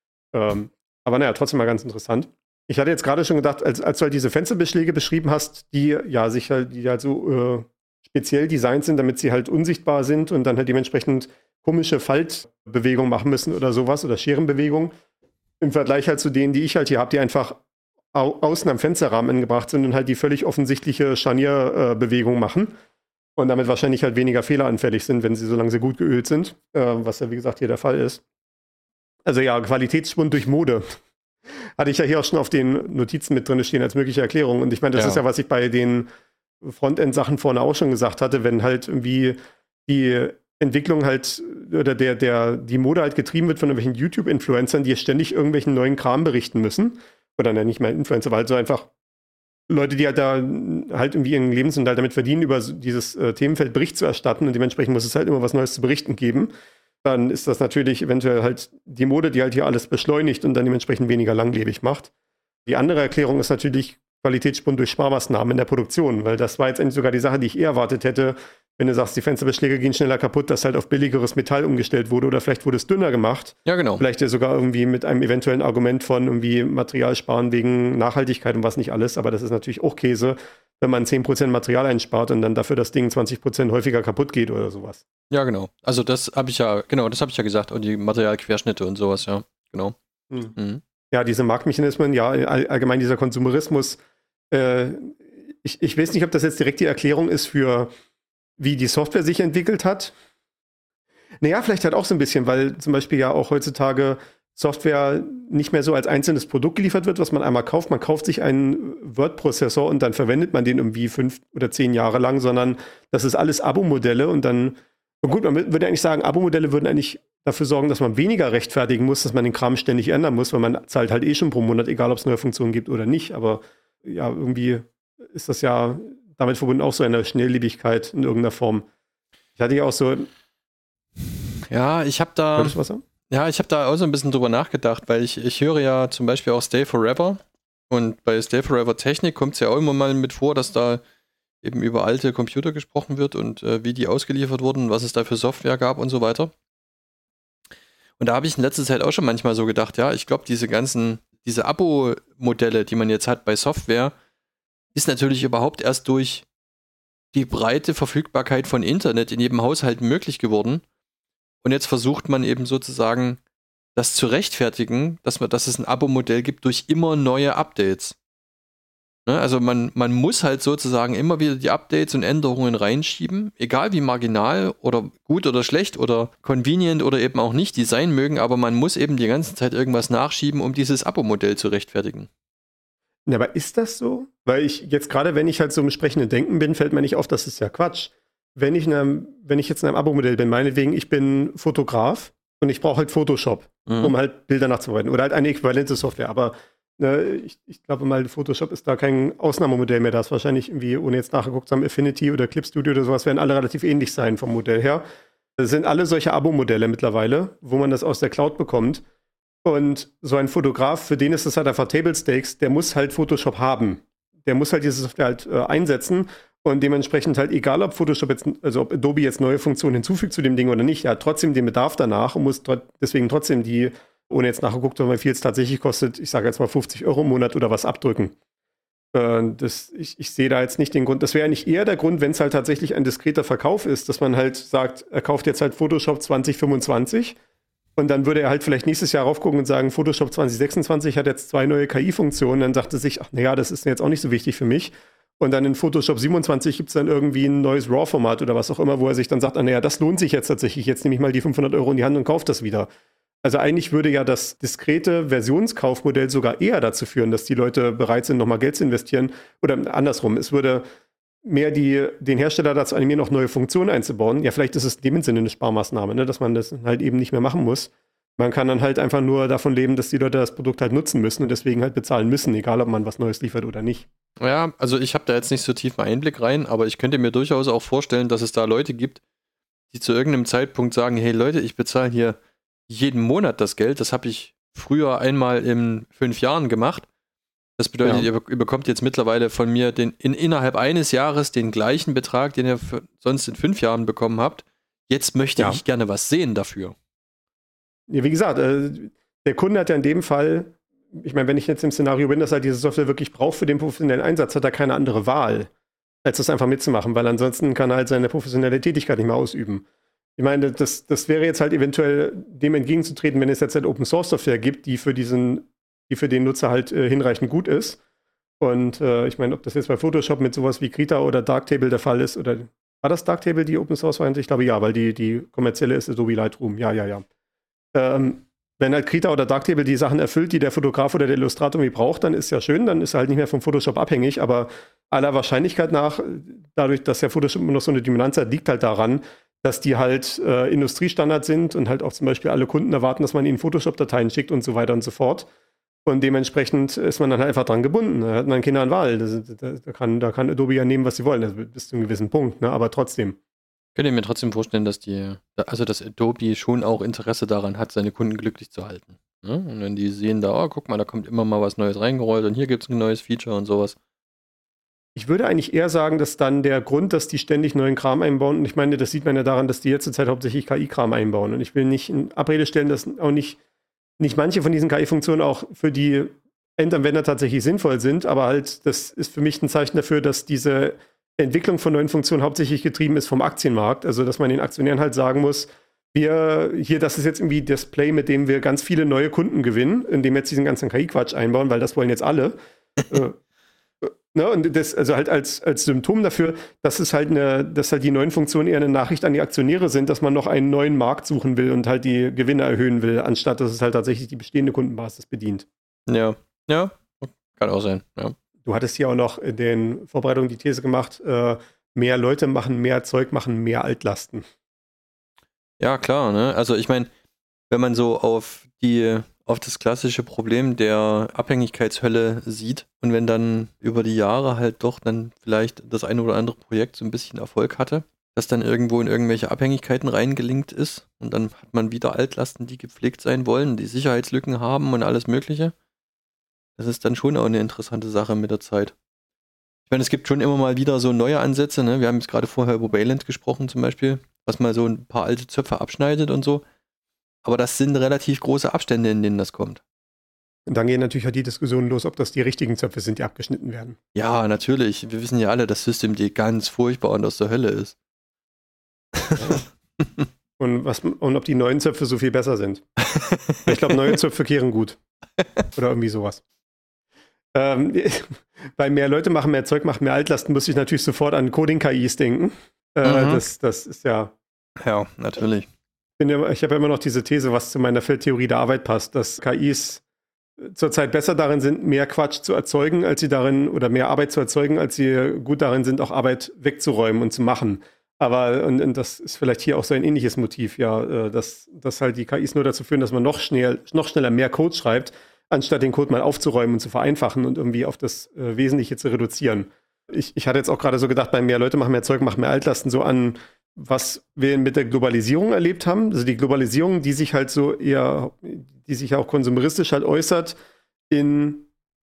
Aber naja, trotzdem mal ganz interessant. Ich hatte jetzt gerade schon gedacht, als du halt diese Fensterbeschläge beschrieben hast, die halt so speziell designt sind, damit sie halt unsichtbar sind und dann halt dementsprechend komische Faltbewegungen machen müssen oder sowas oder Scherenbewegungen. Im Vergleich halt zu denen, die ich halt hier habe, die einfach außen am Fensterrahmen angebracht sind und halt die völlig offensichtliche Scharnierbewegung machen und damit wahrscheinlich halt weniger fehleranfällig sind, solange sie gut geölt sind, was ja wie gesagt hier der Fall ist. Also ja, Qualitätsschwund durch Mode. Hatte ich ja hier auch schon auf den Notizen mit drin stehen als mögliche Erklärung. Und ich meine, das ist ja, was ich bei den Frontend-Sachen vorne auch schon gesagt hatte, wenn halt irgendwie die Entwicklung halt oder die Mode halt getrieben wird von irgendwelchen YouTube-Influencern, die ständig irgendwelchen neuen Kram berichten müssen. Oder nicht mal Influencer, aber halt so einfach Leute, die halt da halt irgendwie ihren Lebensunterhalt damit verdienen, über dieses Themenfeld Bericht zu erstatten und dementsprechend muss es halt immer was Neues zu berichten geben. Dann ist das natürlich eventuell halt die Mode, die halt hier alles beschleunigt und dann dementsprechend weniger langlebig macht. Die andere Erklärung ist natürlich Qualitätssprung durch Sparmaßnahmen in der Produktion, weil das war jetzt eigentlich sogar die Sache, die ich eher erwartet hätte, wenn du sagst, die Fensterbeschläge gehen schneller kaputt, dass halt auf billigeres Metall umgestellt wurde oder vielleicht wurde es dünner gemacht. Ja, genau. Vielleicht ja sogar irgendwie mit einem eventuellen Argument von irgendwie Materialsparen wegen Nachhaltigkeit und was nicht alles, aber das ist natürlich auch Käse, wenn man 10% Material einspart und dann dafür das Ding 20% häufiger kaputt geht oder sowas. Ja, genau. Also das habe ich ja gesagt und die Materialquerschnitte und sowas, ja, genau. Mhm. Ja, diese Marktmechanismen, ja, allgemein dieser Konsumerismus, ich weiß nicht, ob das jetzt direkt die Erklärung ist für wie die Software sich entwickelt hat. Naja, vielleicht halt auch so ein bisschen, weil zum Beispiel ja auch heutzutage Software nicht mehr so als einzelnes Produkt geliefert wird, was man einmal kauft. Man kauft sich einen Word-Prozessor und dann verwendet man den irgendwie 5 oder 10 Jahre lang, sondern das ist alles Abo-Modelle und dann, gut, man würde eigentlich sagen, Abo-Modelle würden eigentlich dafür sorgen, dass man weniger rechtfertigen muss, dass man den Kram ständig ändern muss, weil man zahlt halt eh schon pro Monat, egal ob es neue Funktionen gibt oder nicht. Aber ja, irgendwie ist das ja damit verbunden auch so eine Schnelllebigkeit in irgendeiner Form. Ich hatte ja auch so. Ja, ich habe da auch so ein bisschen drüber nachgedacht, weil ich höre ja zum Beispiel auch Stay Forever und bei Stay Forever Technik kommt es ja auch immer mal mit vor, dass da eben über alte Computer gesprochen wird und wie die ausgeliefert wurden, was es da für Software gab und so weiter. Und da habe ich in letzter Zeit auch schon manchmal so gedacht, ja, ich glaube, diese Abo-Modelle, die man jetzt hat bei Software, ist natürlich überhaupt erst durch die breite Verfügbarkeit von Internet in jedem Haushalt möglich geworden. Und jetzt versucht man eben sozusagen, das zu rechtfertigen, dass es ein Abo-Modell gibt durch immer neue Updates. Ne? Also man muss halt sozusagen immer wieder die Updates und Änderungen reinschieben, egal wie marginal oder gut oder schlecht oder convenient oder eben auch nicht die sein mögen, aber man muss eben die ganze Zeit irgendwas nachschieben, um dieses Abo-Modell zu rechtfertigen. Ja, aber ist das so? Weil ich jetzt gerade, wenn ich halt so im sprechenden Denken bin, fällt mir nicht auf, das ist ja Quatsch. Wenn ich jetzt in einem Abo-Modell bin, meinetwegen, ich bin Fotograf und ich brauche halt Photoshop, um halt Bilder nachzubereiten oder halt eine äquivalente Software. Aber ich glaube mal, Photoshop ist da kein Ausnahmemodell mehr. Da ist wahrscheinlich irgendwie, ohne jetzt nachgeguckt zu haben, Affinity oder Clip Studio oder sowas, werden alle relativ ähnlich sein vom Modell her. Das sind alle solche Abo-Modelle mittlerweile, wo man das aus der Cloud bekommt. Und so ein Fotograf, für den ist das halt einfach Table Stakes, der muss halt Photoshop haben. Der muss halt diese Software halt einsetzen und dementsprechend halt, egal ob Photoshop jetzt, also ob Adobe jetzt neue Funktionen hinzufügt zu dem Ding oder nicht, er hat trotzdem den Bedarf danach und muss deswegen trotzdem die, ohne jetzt nachgeguckt zu haben, wie viel es tatsächlich kostet, ich sage jetzt mal 50 € im Monat oder was abdrücken. Ich sehe da jetzt nicht den Grund. Das wäre eigentlich eher der Grund, wenn es halt tatsächlich ein diskreter Verkauf ist, dass man halt sagt, er kauft jetzt halt Photoshop 2025 und dann würde er halt vielleicht nächstes Jahr raufgucken und sagen, Photoshop 2026 hat jetzt 2 neue KI-Funktionen. Dann sagt er sich, ach naja, das ist jetzt auch nicht so wichtig für mich. Und dann in Photoshop 27 gibt es dann irgendwie ein neues RAW-Format oder was auch immer, wo er sich dann sagt, ah naja, das lohnt sich jetzt tatsächlich. Jetzt nehme ich mal die 500 € in die Hand und kaufe das wieder. Also eigentlich würde ja das diskrete Versionskaufmodell sogar eher dazu führen, dass die Leute bereit sind, nochmal Geld zu investieren. Oder andersrum, es würde mehr den Hersteller dazu animieren, noch neue Funktionen einzubauen. Ja, vielleicht ist es in dem Sinne eine Sparmaßnahme, ne, dass man das halt eben nicht mehr machen muss. Man kann dann halt einfach nur davon leben, dass die Leute das Produkt halt nutzen müssen und deswegen halt bezahlen müssen, egal ob man was Neues liefert oder nicht. Ja, also ich habe da jetzt nicht so tiefen Einblick rein, aber ich könnte mir durchaus auch vorstellen, dass es da Leute gibt, die zu irgendeinem Zeitpunkt sagen, hey Leute, ich bezahle hier jeden Monat das Geld. Das habe ich früher einmal in 5 Jahren gemacht. Das bedeutet, ihr bekommt jetzt mittlerweile von mir innerhalb eines Jahres den gleichen Betrag, den ihr sonst in 5 Jahren bekommen habt. Jetzt möchte ich gerne was sehen dafür. Ja, wie gesagt, der Kunde hat ja in dem Fall, ich meine, wenn ich jetzt im Szenario bin, dass er diese Software wirklich braucht für den professionellen Einsatz, hat er keine andere Wahl, als das einfach mitzumachen, weil ansonsten kann er halt seine professionelle Tätigkeit nicht mehr ausüben. Ich meine, das wäre jetzt halt eventuell dem entgegenzutreten, wenn es jetzt halt Open-Source-Software gibt, die für den Nutzer halt hinreichend gut ist. Und ich meine, ob das jetzt bei Photoshop mit sowas wie Krita oder Darktable der Fall ist, oder war das Darktable die Open-Source-Variante? Ich glaube ja, weil die kommerzielle ist Adobe Lightroom. Ja. Wenn halt Krita oder Darktable die Sachen erfüllt, die der Fotograf oder der Illustrator irgendwie braucht, dann ist ja schön, dann ist er halt nicht mehr vom Photoshop abhängig, aber aller Wahrscheinlichkeit nach, dadurch, dass der Photoshop immer noch so eine Dominanz hat, liegt halt daran, dass die halt Industriestandard sind und halt auch zum Beispiel alle Kunden erwarten, dass man ihnen Photoshop-Dateien schickt und so weiter und so fort. Und dementsprechend ist man dann halt einfach dran gebunden. Da hat man keine Wahl. Da kann Adobe ja nehmen, was sie wollen, also bis zu einem gewissen Punkt, ne? Aber trotzdem. Könnt ihr mir trotzdem vorstellen, dass dass Adobe schon auch Interesse daran hat, seine Kunden glücklich zu halten. Ne? Und wenn die sehen da, oh, guck mal, da kommt immer mal was Neues reingerollt und hier gibt es ein neues Feature und sowas. Ich würde eigentlich eher sagen, dass dann der Grund, dass die ständig neuen Kram einbauen, und ich meine, das sieht man ja daran, dass die jetzt zur Zeit hauptsächlich KI-Kram einbauen. Und ich will nicht in Abrede stellen, dass auch nicht manche von diesen KI-Funktionen auch für die Endanwender tatsächlich sinnvoll sind, aber halt, das ist für mich ein Zeichen dafür, dass diese Entwicklung von neuen Funktionen hauptsächlich getrieben ist vom Aktienmarkt. Also, dass man den Aktionären halt sagen muss, das ist jetzt irgendwie das Play, mit dem wir ganz viele neue Kunden gewinnen, indem wir jetzt diesen ganzen KI-Quatsch einbauen, weil das wollen jetzt alle. Ne, und das, also halt als Symptom dafür, dass halt die neuen Funktionen eher eine Nachricht an die Aktionäre sind, dass man noch einen neuen Markt suchen will und halt die Gewinne erhöhen will, anstatt dass es halt tatsächlich die bestehende Kundenbasis bedient. Ja, kann auch sein, ja. Du hattest hier auch noch in den Vorbereitungen die These gemacht, mehr Leute machen mehr Zeug, machen mehr Altlasten. Ja, klar, ne? Also ich meine, wenn man so auf das klassische Problem der Abhängigkeitshölle sieht und wenn dann über die Jahre halt doch dann vielleicht das eine oder andere Projekt so ein bisschen Erfolg hatte, das dann irgendwo in irgendwelche Abhängigkeiten reingelinkt ist und dann hat man wieder Altlasten, die gepflegt sein wollen, die Sicherheitslücken haben und alles Mögliche. Das ist dann schon auch eine interessante Sache mit der Zeit. Ich meine, es gibt schon immer mal wieder so neue Ansätze, ne? Wir haben jetzt gerade vorher über Wayland gesprochen zum Beispiel, was mal so ein paar alte Zöpfe abschneidet und so. Aber das sind relativ große Abstände, in denen das kommt. Und dann gehen natürlich halt die Diskussionen los, ob das die richtigen Zöpfe sind, die abgeschnitten werden. Ja, natürlich. Wir wissen ja alle, dass Systemd ganz furchtbar und aus der Hölle ist. Und ob die neuen Zöpfe so viel besser sind. Ich glaube, neue Zöpfe kehren gut. Oder irgendwie sowas. Bei mehr Leute machen mehr Zeug, machen mehr Altlasten, muss ich natürlich sofort an Coding-KIs denken. Das ist ja... Ja, natürlich. Ich habe ja immer noch diese These, was zu meiner Feldtheorie der Arbeit passt, dass KIs zurzeit besser darin sind, mehr Quatsch zu erzeugen, als sie darin, oder mehr Arbeit zu erzeugen, als sie gut darin sind, auch Arbeit wegzuräumen und zu machen. Aber, und das ist vielleicht hier auch so ein ähnliches Motiv, ja, dass halt die KIs nur dazu führen, dass man noch schneller mehr Code schreibt, anstatt den Code mal aufzuräumen und zu vereinfachen und irgendwie auf das Wesentliche zu reduzieren. Ich hatte jetzt auch gerade so gedacht, bei mehr Leute machen mehr Zeug, machen mehr Altlasten, so an was wir mit der Globalisierung erlebt haben. Also die Globalisierung, die sich halt so eher, die sich ja auch konsumeristisch halt äußert in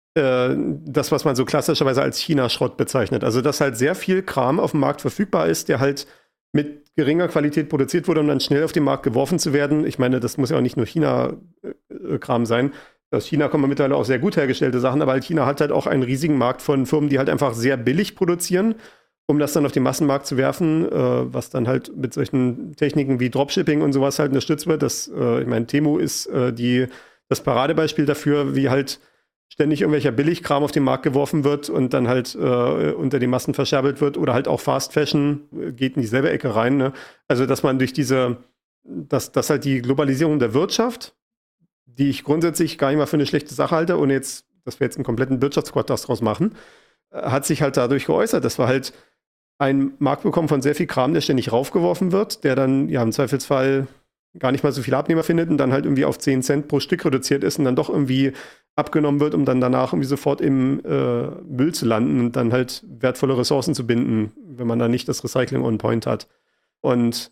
das, was man so klassischerweise als China-Schrott bezeichnet. Also dass halt sehr viel Kram auf dem Markt verfügbar ist, der halt mit geringer Qualität produziert wurde, um dann schnell auf den Markt geworfen zu werden. Ich meine, das muss ja auch nicht nur China-Kram sein. Aus China kommen mittlerweile auch sehr gut hergestellte Sachen, aber halt China hat halt auch einen riesigen Markt von Firmen, die halt einfach sehr billig produzieren, um das dann auf den Massenmarkt zu werfen, was dann halt mit solchen Techniken wie Dropshipping und sowas halt unterstützt wird. Ich meine, Temu ist das Paradebeispiel dafür, wie halt ständig irgendwelcher Billigkram auf den Markt geworfen wird und dann halt unter den Massen verscherbelt wird, oder halt auch Fast Fashion geht in dieselbe Ecke rein. Ne? Also, dass man durch dass halt die Globalisierung der Wirtschaft, die ich grundsätzlich gar nicht mal für eine schlechte Sache halte, ohne jetzt, dass wir jetzt einen kompletten Wirtschaftsquadrast draus machen, hat sich halt dadurch geäußert, dass wir halt einen Markt bekommen von sehr viel Kram, der ständig raufgeworfen wird, der dann ja im Zweifelsfall gar nicht mal so viele Abnehmer findet und dann halt irgendwie auf 10 Cent pro Stück reduziert ist und dann doch irgendwie abgenommen wird, um dann danach irgendwie sofort im Müll zu landen und dann halt wertvolle Ressourcen zu binden, wenn man da nicht das Recycling on point hat. Und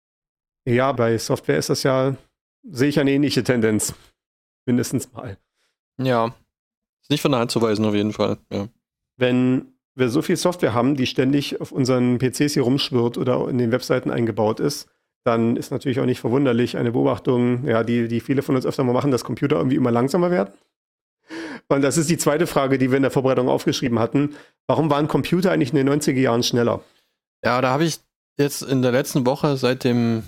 ja, bei Software ist das ja, sehe ich eine ähnliche Tendenz. Mindestens mal. Ja. Ist nicht von der Hand zu weisen, auf jeden Fall. Ja. Wenn wir so viel Software haben, die ständig auf unseren PCs hier rumschwirrt oder in den Webseiten eingebaut ist, dann ist natürlich auch nicht verwunderlich eine Beobachtung, ja, die viele von uns öfter mal machen, dass Computer irgendwie immer langsamer werden. Und das ist die zweite Frage, die wir in der Vorbereitung aufgeschrieben hatten. Warum waren Computer eigentlich in den 90er Jahren schneller? Ja, da habe ich jetzt in der letzten Woche seit der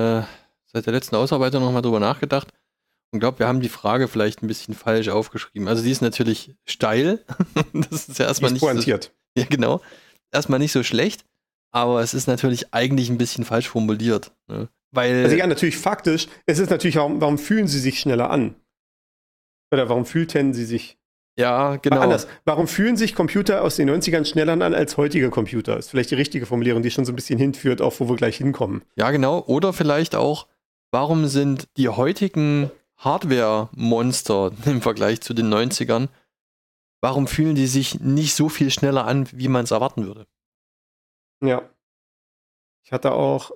letzten Ausarbeitung nochmal drüber nachgedacht und glaube, wir haben die Frage vielleicht ein bisschen falsch aufgeschrieben. Also die ist natürlich steil. Das ist ja erstmal nicht pointiert. Ja, genau. Erstmal nicht so schlecht, aber es ist natürlich eigentlich ein bisschen falsch formuliert. Ne? Weil, also ja, natürlich faktisch, es ist natürlich, warum fühlen sie sich schneller an? Oder warum fühlten sie sich? Ja, genau. Anders. Warum fühlen sich Computer aus den 90ern schneller an als heutige Computer? Ist vielleicht die richtige Formulierung, die schon so ein bisschen hinführt, auch wo wir gleich hinkommen. Ja, genau. Oder vielleicht auch, warum sind die heutigen Hardware-Monster im Vergleich zu den 90ern, warum fühlen die sich nicht so viel schneller an, wie man es erwarten würde? Ja. Ich hatte auch,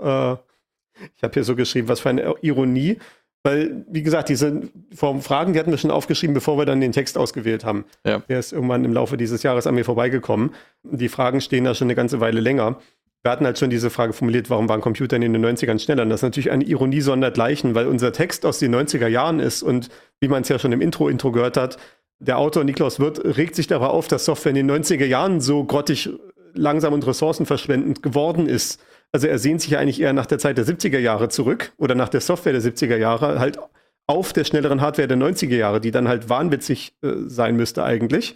ich habe hier so geschrieben, was für eine Ironie, weil, wie gesagt, diese Fragen, die hatten wir schon aufgeschrieben, bevor wir dann den Text ausgewählt haben. Ja. Der ist irgendwann im Laufe dieses Jahres an mir vorbeigekommen. Die Fragen stehen da schon eine ganze Weile länger. Wir hatten halt schon diese Frage formuliert, warum waren Computer in den 90ern schneller? Und das ist natürlich eine Ironie sondergleichen, weil unser Text aus den 90er Jahren ist und wie man es ja schon im Intro gehört hat, der Autor Niklaus Wirth regt sich darüber auf, dass Software in den 90er Jahren so grottig langsam und ressourcenverschwendend geworden ist. Also er sehnt sich ja eigentlich eher nach der Zeit der 70er Jahre zurück oder nach der Software der 70er Jahre, halt auf der schnelleren Hardware der 90er Jahre, die dann halt wahnwitzig sein müsste eigentlich.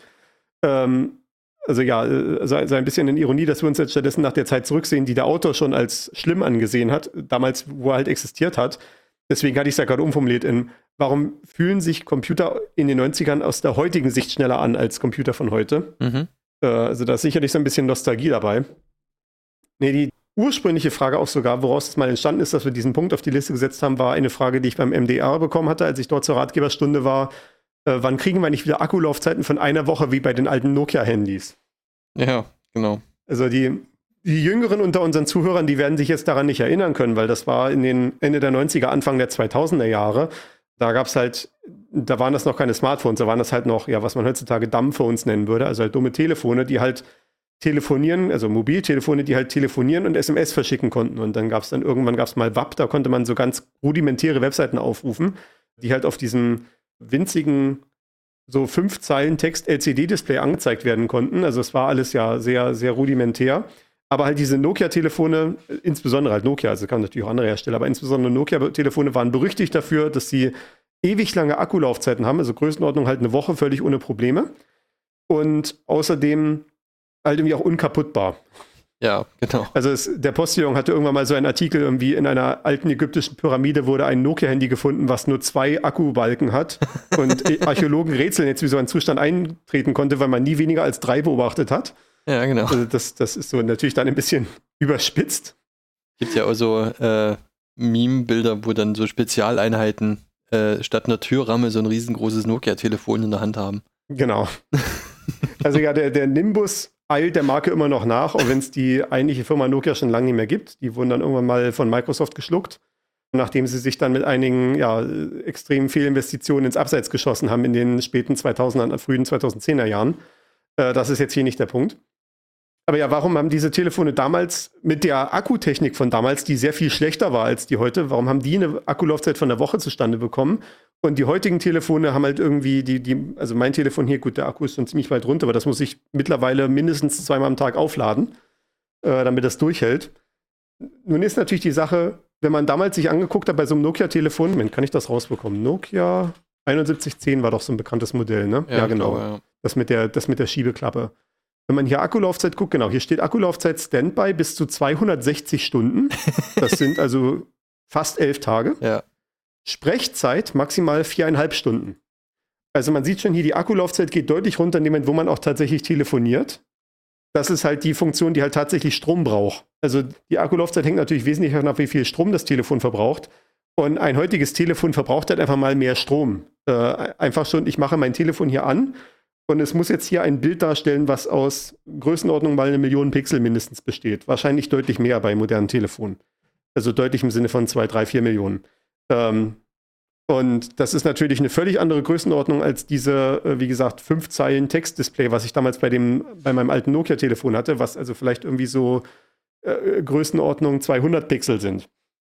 Also ja, so ein bisschen in Ironie, dass wir uns jetzt stattdessen nach der Zeit zurücksehen, die der Autor schon als schlimm angesehen hat, damals, wo er halt existiert hat. Deswegen hatte ich es ja gerade umformuliert in, warum fühlen sich Computer in den 90ern aus der heutigen Sicht schneller an als Computer von heute? Mhm. Also da ist sicherlich so ein bisschen Nostalgie dabei. Nee, die ursprüngliche Frage auch sogar, woraus es mal entstanden ist, dass wir diesen Punkt auf die Liste gesetzt haben, war eine Frage, die ich beim MDR bekommen hatte, als ich dort zur Ratgeberstunde war. Wann kriegen wir nicht wieder Akkulaufzeiten von einer Woche wie bei den alten Nokia-Handys? Ja, genau. Also die Jüngeren unter unseren Zuhörern, die werden sich jetzt daran nicht erinnern können, weil das war in den Ende der 90er, Anfang der 2000er Jahre. Da gab es halt, da waren das noch keine Smartphones, da waren das halt noch, ja, was man heutzutage Dumbphones nennen würde, also halt dumme Telefone, die halt telefonieren, also Mobiltelefone, die halt telefonieren und SMS verschicken konnten. Und dann irgendwann gab es mal WAP, da konnte man so ganz rudimentäre Webseiten aufrufen, die halt auf diesem winzigen so 5 Zeilen Text LCD-Display angezeigt werden konnten. Also es war alles ja sehr, sehr rudimentär. Aber halt diese Nokia-Telefone, insbesondere halt Nokia, also kann natürlich auch andere Hersteller, aber insbesondere Nokia-Telefone waren berüchtigt dafür, dass sie ewig lange Akkulaufzeiten haben, also Größenordnung halt eine Woche völlig ohne Probleme. Und außerdem halt irgendwie auch unkaputtbar. Ja, genau. Also der Postillon hatte irgendwann mal so einen Artikel, irgendwie in einer alten ägyptischen Pyramide wurde ein Nokia-Handy gefunden, was nur 2 Akkubalken hat. Und Archäologen rätseln jetzt, wie so ein Zustand eintreten konnte, weil man nie weniger als 3 beobachtet hat. Ja, genau. Also das ist so natürlich dann ein bisschen überspitzt. Gibt ja auch so Meme-Bilder, wo dann so Spezialeinheiten statt einer Türramme so ein riesengroßes Nokia-Telefon in der Hand haben. Genau. Also ja, der Nimbus eilt der Marke immer noch nach, auch wenn es die eigentliche Firma Nokia schon lange nicht mehr gibt. Die wurden dann irgendwann mal von Microsoft geschluckt, nachdem sie sich dann mit einigen extremen Fehlinvestitionen ins Abseits geschossen haben in den späten 2000er, frühen 2010er Jahren. Das ist jetzt hier nicht der Punkt. Aber ja, warum haben diese Telefone damals mit der Akkutechnik von damals, die sehr viel schlechter war als die heute, warum haben die eine Akkulaufzeit von einer Woche zustande bekommen? Und die heutigen Telefone haben halt irgendwie, also mein Telefon hier, gut, der Akku ist schon ziemlich weit runter, aber das muss ich mittlerweile mindestens 2-mal am Tag aufladen, damit das durchhält. Nun ist natürlich die Sache, wenn man damals sich angeguckt hat bei so einem Nokia-Telefon, Moment, kann ich das rausbekommen? Nokia 7110 war doch so ein bekanntes Modell, ne? Ja, genau. Glaube, ja. Das mit der Schiebeklappe. Wenn man hier Akkulaufzeit guckt, genau, hier steht Akkulaufzeit Standby bis zu 260 Stunden. Das sind also fast 11 Tage. Ja. Sprechzeit maximal 4,5 Stunden. Also man sieht schon hier, die Akkulaufzeit geht deutlich runter in dem Moment, wo man auch tatsächlich telefoniert. Das ist halt die Funktion, die halt tatsächlich Strom braucht. Also die Akkulaufzeit hängt natürlich wesentlich davon ab, wie viel Strom das Telefon verbraucht. Und ein heutiges Telefon verbraucht halt einfach mal mehr Strom. Einfach schon, ich mache mein Telefon hier an und es muss jetzt hier ein Bild darstellen, was aus Größenordnung mal 1 Million Pixel mindestens besteht. Wahrscheinlich deutlich mehr bei modernen Telefonen. Also deutlich im Sinne von 2, 3, 4 Millionen. Und das ist natürlich eine völlig andere Größenordnung als diese, wie gesagt, 5 Zeilen Textdisplay, was ich damals bei meinem alten Nokia-Telefon hatte, was also vielleicht irgendwie so Größenordnung 200 Pixel sind.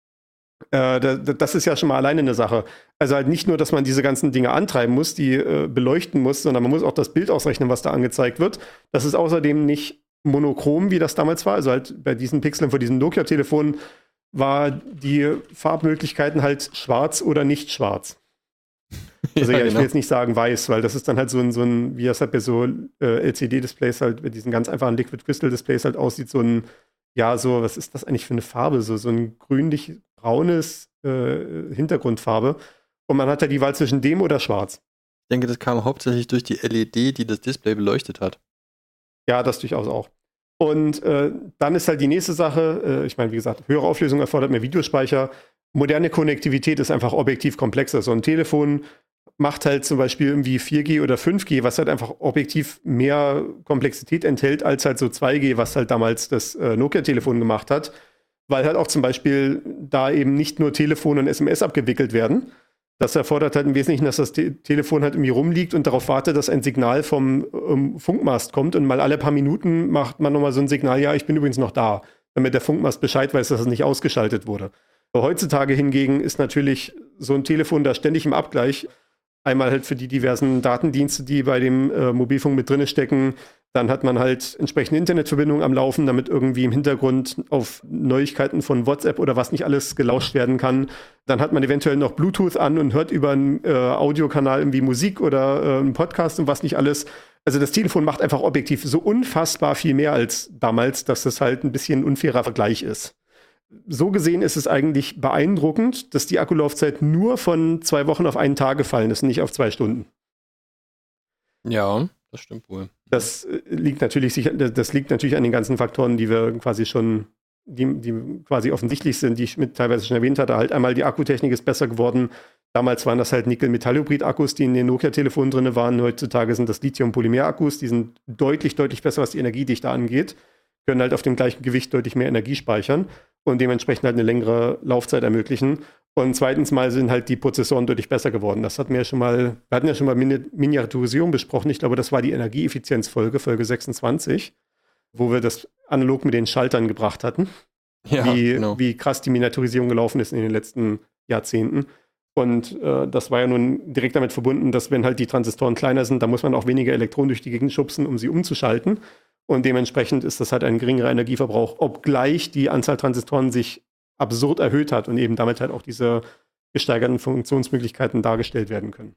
Das ist ja schon mal alleine eine Sache. Also halt nicht nur, dass man diese ganzen Dinge antreiben muss, die beleuchten muss, sondern man muss auch das Bild ausrechnen, was da angezeigt wird. Das ist außerdem nicht monochrom, wie das damals war. Also halt bei diesen Pixeln von diesen Nokia-Telefonen war die Farbmöglichkeiten halt schwarz oder nicht schwarz. Also ja, ich will jetzt nicht sagen weiß, weil das ist dann halt so ein wie das halt bei so LCD-Displays halt, bei diesen ganz einfachen Liquid-Crystal-Displays halt aussieht, so ein, ja, so, was ist das eigentlich für eine Farbe? So ein grünlich-braunes Hintergrundfarbe. Und man hat ja die Wahl zwischen dem oder schwarz. Ich denke, das kam hauptsächlich durch die LED, die das Display beleuchtet hat. Ja, das durchaus auch. Und dann ist halt die nächste Sache, ich meine, wie gesagt, höhere Auflösung erfordert mehr Videospeicher. Moderne Konnektivität ist einfach objektiv komplexer. So ein Telefon macht halt zum Beispiel irgendwie 4G oder 5G, was halt einfach objektiv mehr Komplexität enthält, als halt so 2G, was halt damals das Nokia-Telefon gemacht hat. Weil halt auch zum Beispiel da eben nicht nur Telefon und SMS abgewickelt werden. Das erfordert halt im Wesentlichen, dass das Telefon halt irgendwie rumliegt und darauf wartet, dass ein Signal vom Funkmast kommt und mal alle paar Minuten macht man nochmal so ein Signal, ja, ich bin übrigens noch da, damit der Funkmast Bescheid weiß, dass es nicht ausgeschaltet wurde. Aber heutzutage hingegen ist natürlich so ein Telefon da ständig im Abgleich. Einmal halt für die diversen Datendienste, die bei dem Mobilfunk mit drin stecken. Dann hat man halt entsprechende Internetverbindungen am Laufen, damit irgendwie im Hintergrund auf Neuigkeiten von WhatsApp oder was nicht alles gelauscht werden kann. Dann hat man eventuell noch Bluetooth an und hört über einen Audiokanal irgendwie Musik oder einen Podcast und was nicht alles. Also das Telefon macht einfach objektiv so unfassbar viel mehr als damals, dass das halt ein bisschen ein unfairer Vergleich ist. So gesehen ist es eigentlich beeindruckend, dass die Akkulaufzeit nur von 2 Wochen auf 1 Tag gefallen ist, nicht auf 2 Stunden. Ja, das stimmt wohl. Das liegt natürlich an den ganzen Faktoren, die wir quasi schon, die quasi offensichtlich sind, die ich teilweise schon erwähnt hatte. Halt einmal die Akkutechnik ist besser geworden. Damals waren das halt Nickel-Metall-Hybrid-Akkus, die in den Nokia-Telefonen drin waren. Heutzutage sind das Lithium-Polymer-Akkus, die sind deutlich, deutlich besser, was die Energiedichte angeht. Können halt auf dem gleichen Gewicht deutlich mehr Energie speichern und dementsprechend halt eine längere Laufzeit ermöglichen. Und zweitens mal sind halt die Prozessoren deutlich besser geworden. Wir hatten ja schon mal Miniaturisierung besprochen. Ich glaube, das war die Energieeffizienzfolge, Folge 26, wo wir das analog mit den Schaltern gebracht hatten. Ja, wie krass die Miniaturisierung gelaufen ist in den letzten Jahrzehnten. Und das war ja nun direkt damit verbunden, dass wenn halt die Transistoren kleiner sind, dann muss man auch weniger Elektronen durch die Gegend schubsen, um sie umzuschalten. Und dementsprechend ist das halt ein geringerer Energieverbrauch, obgleich die Anzahl Transistoren sich absurd erhöht hat und eben damit halt auch diese gesteigerten Funktionsmöglichkeiten dargestellt werden können.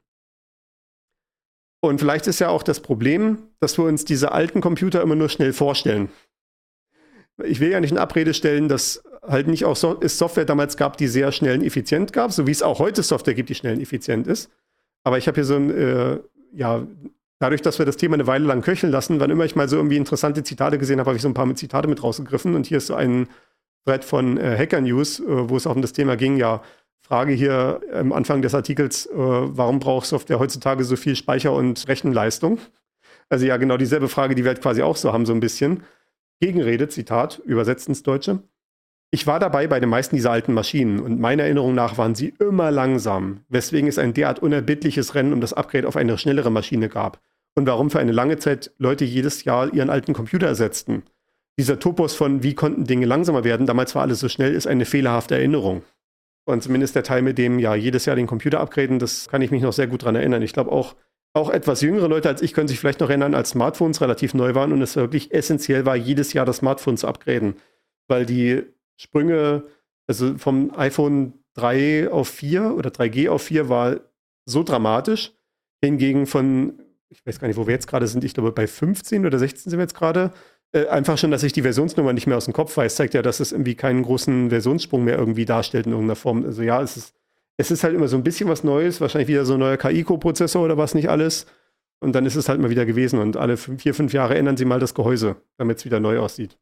Und vielleicht ist ja auch das Problem, dass wir uns diese alten Computer immer nur schnell vorstellen. Ich will ja nicht in Abrede stellen, dass halt nicht auch es Software damals gab, die sehr schnell und effizient gab, so wie es auch heute Software gibt, die schnell und effizient ist. Aber ich habe hier so ein, dadurch, dass wir das Thema eine Weile lang köcheln lassen, wann immer ich mal so irgendwie interessante Zitate gesehen habe, habe ich so ein paar Zitate mit rausgegriffen. Und hier ist so ein Thread von Hacker News, wo es auch um das Thema ging, ja, Frage hier am Anfang des Artikels, warum braucht Software heutzutage so viel Speicher und Rechenleistung? Also ja, genau dieselbe Frage, die wir halt quasi auch so haben, so ein bisschen. Gegenrede, Zitat, übersetzt ins Deutsche. Ich war dabei bei den meisten dieser alten Maschinen und meiner Erinnerung nach waren sie immer langsam, weswegen es ein derart unerbittliches Rennen um das Upgrade auf eine schnellere Maschine gab und warum für eine lange Zeit Leute jedes Jahr ihren alten Computer ersetzten. Dieser Topos von wie konnten Dinge langsamer werden, damals war alles so schnell, ist eine fehlerhafte Erinnerung. Und zumindest der Teil mit dem, ja, jedes Jahr den Computer upgraden, das kann ich mich noch sehr gut dran erinnern. Ich glaube auch etwas jüngere Leute als ich können sich vielleicht noch erinnern, als Smartphones relativ neu waren und es wirklich essentiell war, jedes Jahr das Smartphone zu upgraden. Weil die Sprünge, also vom iPhone 3 auf 4 oder 3G auf 4 war so dramatisch. Hingegen von, ich weiß gar nicht, wo wir jetzt gerade sind, ich glaube bei 15 oder 16 sind wir jetzt gerade, einfach schon, dass ich die Versionsnummer nicht mehr aus dem Kopf weiß, zeigt ja, dass es irgendwie keinen großen Versionssprung mehr irgendwie darstellt in irgendeiner Form. Also ja, es ist halt immer so ein bisschen was Neues, wahrscheinlich wieder so ein neuer KI-Co-Prozessor oder was nicht alles. Und dann ist es halt mal wieder gewesen. Und alle 4, 5 Jahre ändern sie mal das Gehäuse, damit es wieder neu aussieht.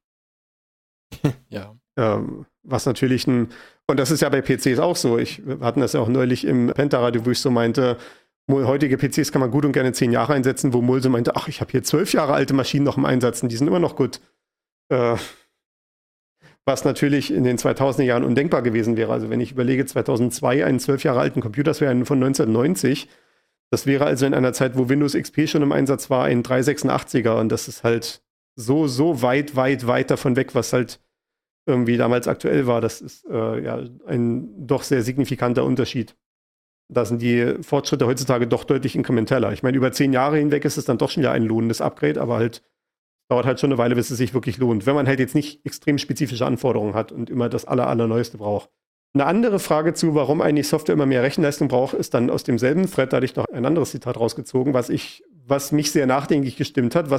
Ja. Was natürlich und das ist ja bei PCs auch so. Wir hatten das ja auch neulich im Penta-Radio, wo ich so meinte, heutige PCs kann man gut und gerne 10 Jahre einsetzen, wo Mull so meinte, ach, ich habe hier 12 Jahre alte Maschinen noch im Einsatz und die sind immer noch gut. Was natürlich in den 2000er Jahren undenkbar gewesen wäre. Also wenn ich überlege, 2002 einen 12 Jahre alten Computer, das wäre ein von 1990. Das wäre also in einer Zeit, wo Windows XP schon im Einsatz war, ein 386er. Und das ist halt so weit davon weg, was halt irgendwie damals aktuell war. Das ist ein doch sehr signifikanter Unterschied. Da sind die Fortschritte heutzutage doch deutlich inkrementeller. Ich meine, über 10 Jahre hinweg ist es dann doch schon wieder ein lohnendes Upgrade, aber halt dauert halt schon eine Weile, bis es sich wirklich lohnt. Wenn man halt jetzt nicht extrem spezifische Anforderungen hat und immer das Allerneueste braucht. Eine andere Frage zu, warum eigentlich Software immer mehr Rechenleistung braucht, ist dann aus demselben Thread, da hatte ich noch ein anderes Zitat rausgezogen, was mich sehr nachdenklich gestimmt hat,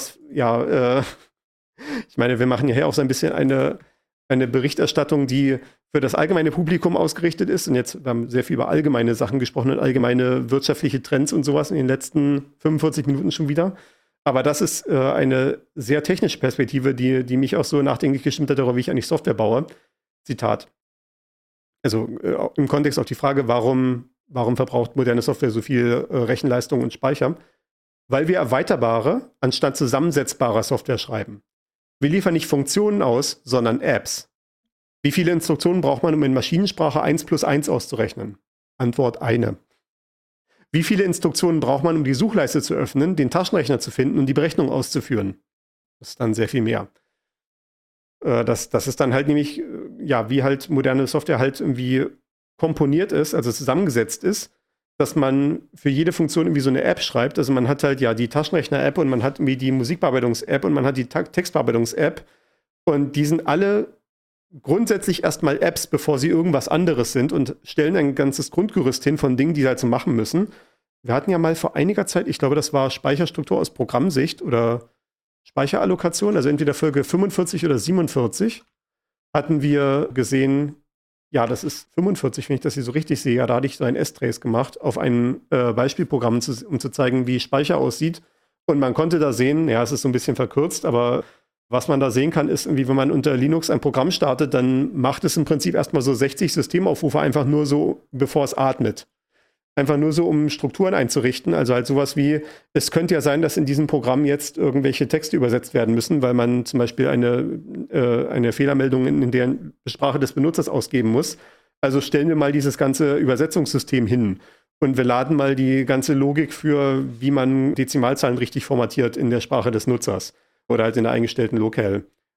ich meine, wir machen ja hier auch so ein bisschen eine Berichterstattung, die für das allgemeine Publikum ausgerichtet ist. Und jetzt, wir haben sehr viel über allgemeine Sachen gesprochen und allgemeine wirtschaftliche Trends und sowas in den letzten 45 Minuten schon wieder. Aber das ist eine sehr technische Perspektive, die mich auch so nachdenklich gestimmt hat darüber, wie ich eigentlich Software baue. Zitat. Also im Kontext auch die Frage, warum verbraucht moderne Software so viel Rechenleistung und Speicher? Weil wir erweiterbare anstatt zusammensetzbarer Software schreiben. Wir liefern nicht Funktionen aus, sondern Apps. Wie viele Instruktionen braucht man, um in Maschinensprache 1 plus 1 auszurechnen? Antwort: eine. Wie viele Instruktionen braucht man, um die Suchleiste zu öffnen, den Taschenrechner zu finden und die Berechnung auszuführen? Das ist dann sehr viel mehr. Das ist dann halt nämlich, wie halt moderne Software halt irgendwie komponiert ist, also zusammengesetzt ist, dass man für jede Funktion irgendwie so eine App schreibt. Also man hat halt die Taschenrechner-App und man hat irgendwie die Musikbearbeitungs-App und man hat die Textbearbeitungs-App und die sind alle grundsätzlich erstmal Apps, bevor sie irgendwas anderes sind und stellen ein ganzes Grundgerüst hin von Dingen, die sie halt so machen müssen. Wir hatten ja mal vor einiger Zeit, ich glaube, das war Speicherstruktur aus Programmsicht oder Speicherallokation, also entweder Folge 45 oder 47, hatten wir gesehen, ja, das ist 45, wenn ich das hier so richtig sehe. Ja, da hatte ich so ein S-Trace gemacht auf ein Beispielprogramm, um zu zeigen, wie Speicher aussieht. Und man konnte da sehen, ja, es ist so ein bisschen verkürzt, aber was man da sehen kann, ist irgendwie, wenn man unter Linux ein Programm startet, dann macht es im Prinzip erstmal so 60 Systemaufrufe einfach nur so, bevor es atmet. Einfach nur so, um Strukturen einzurichten. Also halt sowas wie, es könnte ja sein, dass in diesem Programm jetzt irgendwelche Texte übersetzt werden müssen, weil man zum Beispiel eine Fehlermeldung in der Sprache des Benutzers ausgeben muss. Also stellen wir mal dieses ganze Übersetzungssystem hin und wir laden mal die ganze Logik für, wie man Dezimalzahlen richtig formatiert in der Sprache des Nutzers oder halt in der eingestellten Locale.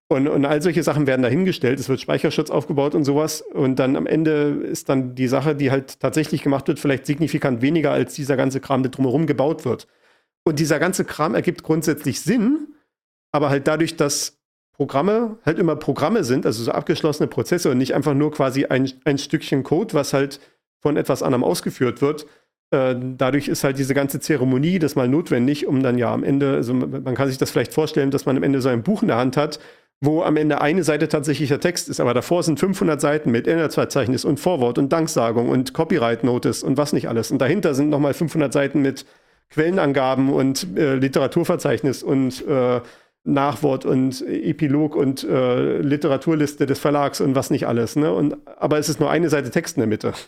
Und all solche Sachen werden dahingestellt. Es wird Speicherschutz aufgebaut und sowas. Und dann am Ende ist dann die Sache, die halt tatsächlich gemacht wird, vielleicht signifikant weniger als dieser ganze Kram, der drumherum gebaut wird. Und dieser ganze Kram ergibt grundsätzlich Sinn, aber halt dadurch, dass Programme halt immer Programme sind, also so abgeschlossene Prozesse und nicht einfach nur quasi ein Stückchen Code, was halt von etwas anderem ausgeführt wird. Dadurch ist halt diese ganze Zeremonie das mal notwendig, um dann ja am Ende, also man kann sich das vielleicht vorstellen, dass man am Ende so ein Buch in der Hand hat, wo am Ende eine Seite tatsächlicher Text ist, aber davor sind 500 Seiten mit Inhaltsverzeichnis und Vorwort und Danksagung und Copyright-Notice und was nicht alles. Und dahinter sind nochmal 500 Seiten mit Quellenangaben und Literaturverzeichnis und Nachwort und Epilog und Literaturliste des Verlags und was nicht alles. Ne? Aber es ist nur eine Seite Text in der Mitte.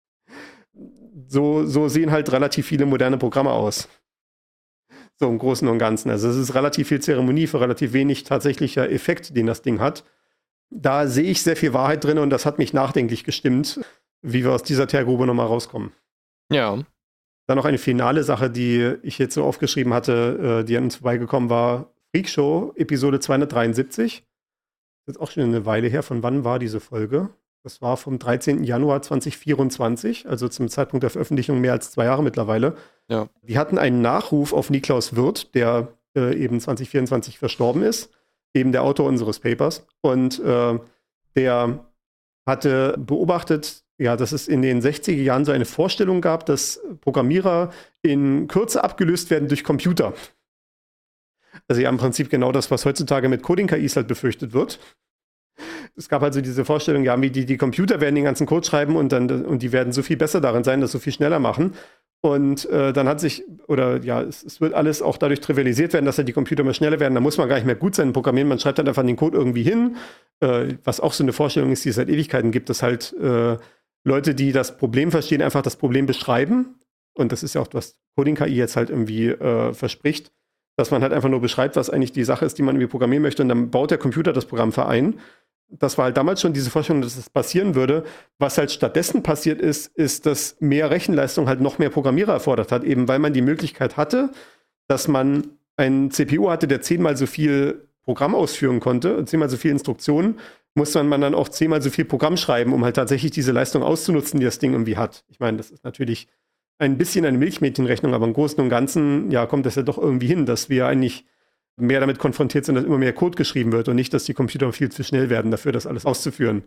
So sehen halt relativ viele moderne Programme aus. So im Großen und Ganzen. Also es ist relativ viel Zeremonie für relativ wenig tatsächlicher Effekt, den das Ding hat. Da sehe ich sehr viel Wahrheit drin und das hat mich nachdenklich gestimmt, wie wir aus dieser Teergrube nochmal rauskommen. Ja. Dann noch eine finale Sache, die ich jetzt so aufgeschrieben hatte, die an uns vorbeigekommen war. Freakshow, Episode 273. Das ist auch schon eine Weile her. Von wann war diese Folge? Das war vom 13. Januar 2024, also zum Zeitpunkt der Veröffentlichung mehr als 2 Jahre mittlerweile. Ja. Die hatten einen Nachruf auf Niklaus Wirth, der eben 2024 verstorben ist, eben der Autor unseres Papers. Und der hatte beobachtet, ja, dass es in den 60er Jahren so eine Vorstellung gab, dass Programmierer in Kürze abgelöst werden durch Computer. Also ja, im Prinzip genau das, was heutzutage mit Coding-KIs halt befürchtet wird. Es gab also diese Vorstellung, ja, wie die Computer werden den ganzen Code schreiben und die werden so viel besser darin sein, das so viel schneller machen. Und dann hat sich, oder ja, es wird alles auch dadurch trivialisiert werden, dass halt die Computer immer schneller werden. Da muss man gar nicht mehr gut sein im Programmieren, man schreibt halt einfach den Code irgendwie hin. Was auch so eine Vorstellung ist, die es seit Ewigkeiten gibt, dass halt Leute, die das Problem verstehen, einfach das Problem beschreiben. Und das ist ja auch, was Coding-KI jetzt halt irgendwie verspricht, dass man halt einfach nur beschreibt, was eigentlich die Sache ist, die man irgendwie programmieren möchte. Und dann baut der Computer das Programm für ein. Das war halt damals schon diese Vorstellung, dass das passieren würde. Was halt stattdessen passiert ist, dass mehr Rechenleistung halt noch mehr Programmierer erfordert hat, eben weil man die Möglichkeit hatte, dass man einen CPU hatte, der 10-mal so viel Programm ausführen konnte, 10-mal so viel Instruktionen, musste man dann auch 10-mal so viel Programm schreiben, um halt tatsächlich diese Leistung auszunutzen, die das Ding irgendwie hat. Ich meine, das ist natürlich ein bisschen eine Milchmädchenrechnung, aber im Großen und Ganzen, ja, kommt das ja doch irgendwie hin, dass wir eigentlich mehr damit konfrontiert sind, dass immer mehr Code geschrieben wird und nicht, dass die Computer viel zu schnell werden dafür, das alles auszuführen.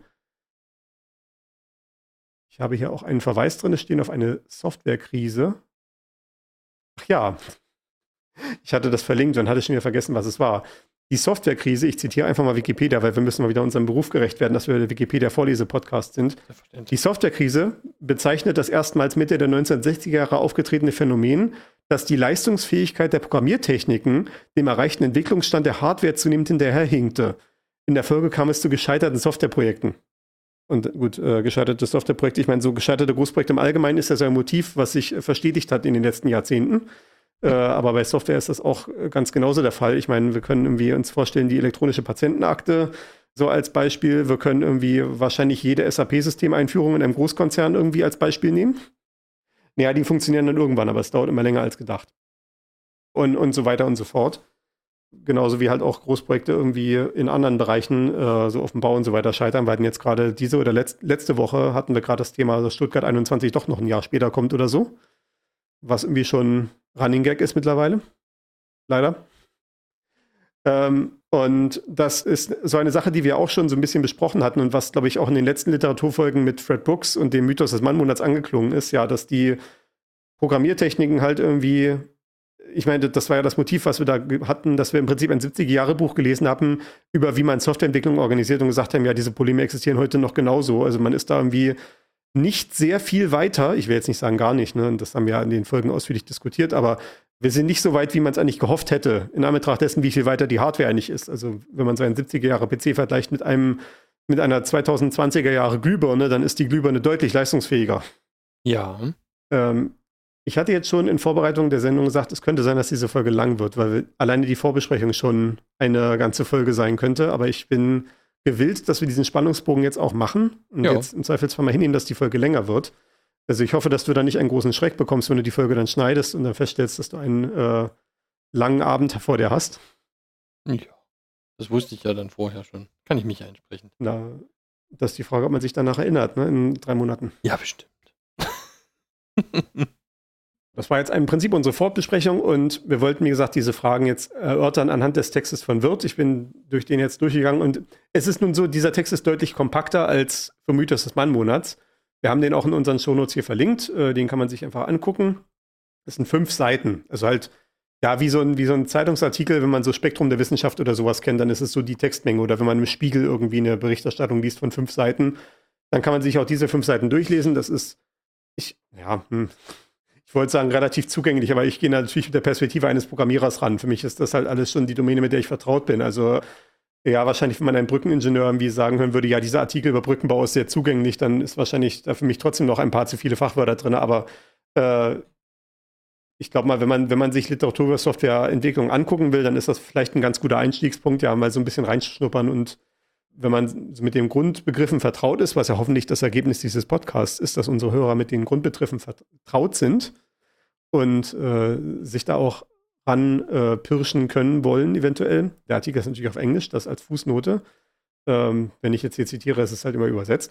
Ich habe hier auch einen Verweis drin, es stehen auf eine Softwarekrise. Ach ja, ich hatte das verlinkt und hatte schon wieder vergessen, was es war. Die Softwarekrise, ich zitiere einfach mal Wikipedia, weil wir müssen mal wieder unserem Beruf gerecht werden, dass wir der Wikipedia-Vorlese-Podcast sind. Die Softwarekrise bezeichnet das erstmals Mitte der 1960er Jahre aufgetretene Phänomen, dass die Leistungsfähigkeit der Programmiertechniken dem erreichten Entwicklungsstand der Hardware zunehmend hinterherhinkte. In der Folge kam es zu gescheiterten Softwareprojekten. Und gut, gescheiterte Softwareprojekte, ich meine, so gescheiterte Großprojekte im Allgemeinen ist ja so ein Motiv, was sich verstetigt hat in den letzten Jahrzehnten. Aber bei Software ist das auch ganz genauso der Fall. Ich meine, wir können irgendwie uns vorstellen, die elektronische Patientenakte so als Beispiel. Wir können irgendwie wahrscheinlich jede SAP-Systemeinführung in einem Großkonzern irgendwie als Beispiel nehmen. Naja, die funktionieren dann irgendwann, aber es dauert immer länger als gedacht. Und so weiter und so fort. Genauso wie halt auch Großprojekte irgendwie in anderen Bereichen, so auf dem Bau und so weiter scheitern. Wir hatten jetzt gerade diese oder letzte Woche hatten wir gerade das Thema, dass Stuttgart 21 doch noch ein Jahr später kommt oder so. Was irgendwie schon Running Gag ist mittlerweile. Leider. Und das ist so eine Sache, die wir auch schon so ein bisschen besprochen hatten und was, glaube ich, auch in den letzten Literaturfolgen mit Fred Brooks und dem Mythos des Mannmonats angeklungen ist, ja, dass die Programmiertechniken halt irgendwie, ich meine, das war ja das Motiv, was wir da hatten, dass wir im Prinzip ein 70er-Jahre-Buch gelesen haben, über wie man Softwareentwicklung organisiert und gesagt haben, ja, diese Probleme existieren heute noch genauso. Also man ist da irgendwie nicht sehr viel weiter, ich will jetzt nicht sagen gar nicht, ne? Das haben wir ja in den Folgen ausführlich diskutiert, aber wir sind nicht so weit, wie man es eigentlich gehofft hätte, in Anbetracht dessen, wie viel weiter die Hardware eigentlich ist. Also wenn man so einen 70er-Jahre-PC vergleicht mit einer 2020er-Jahre Glühbirne, dann ist die Glühbirne deutlich leistungsfähiger. Ja. Ich hatte jetzt schon in Vorbereitung der Sendung gesagt, es könnte sein, dass diese Folge lang wird, weil alleine die Vorbesprechung schon eine ganze Folge sein könnte, aber ich bin gewillt, dass wir diesen Spannungsbogen jetzt auch machen und jetzt im Zweifelsfall mal hinnehmen, dass die Folge länger wird. Also ich hoffe, dass du da nicht einen großen Schreck bekommst, wenn du die Folge dann schneidest und dann feststellst, dass du einen langen Abend vor dir hast. Ja. Das wusste ich ja dann vorher schon. Kann ich mich einsprechen. Na, das ist die Frage, ob man sich danach erinnert, ne, in 3 Monaten. Ja, bestimmt. Das war jetzt im Prinzip unsere Vorbesprechung und wir wollten, wie gesagt, diese Fragen jetzt erörtern anhand des Textes von Wirth. Ich bin durch den jetzt durchgegangen und es ist nun so, dieser Text ist deutlich kompakter als für Mythos des Mannmonats. Wir haben den auch in unseren Shownotes hier verlinkt. Den kann man sich einfach angucken. Das sind 5 Seiten. Also halt, ja, wie so ein Zeitungsartikel, wenn man so Spektrum der Wissenschaft oder sowas kennt, dann ist es so die Textmenge. Oder wenn man im Spiegel irgendwie eine Berichterstattung liest von 5 Seiten, dann kann man sich auch diese 5 Seiten durchlesen. Das ist, ich wollte sagen, relativ zugänglich, aber ich gehe natürlich mit der Perspektive eines Programmierers ran. Für mich ist das halt alles schon die Domäne, mit der ich vertraut bin. Also ja, wahrscheinlich, wenn man einen Brückeningenieur irgendwie sagen hören würde, ja, dieser Artikel über Brückenbau ist sehr zugänglich, dann ist wahrscheinlich da für mich trotzdem noch ein paar zu viele Fachwörter drin. Aber ich glaube mal, wenn man sich Literatur über Softwareentwicklung angucken will, dann ist das vielleicht ein ganz guter Einstiegspunkt, ja, mal so ein bisschen reinschnuppern. Und wenn man mit den Grundbegriffen vertraut ist, was ja hoffentlich das Ergebnis dieses Podcasts ist, dass unsere Hörer mit den Grundbegriffen vertraut sind und sich da auch pirschen können wollen, eventuell. Der Artikel ist natürlich auf Englisch, das als Fußnote. Wenn ich jetzt hier zitiere, ist es halt immer übersetzt.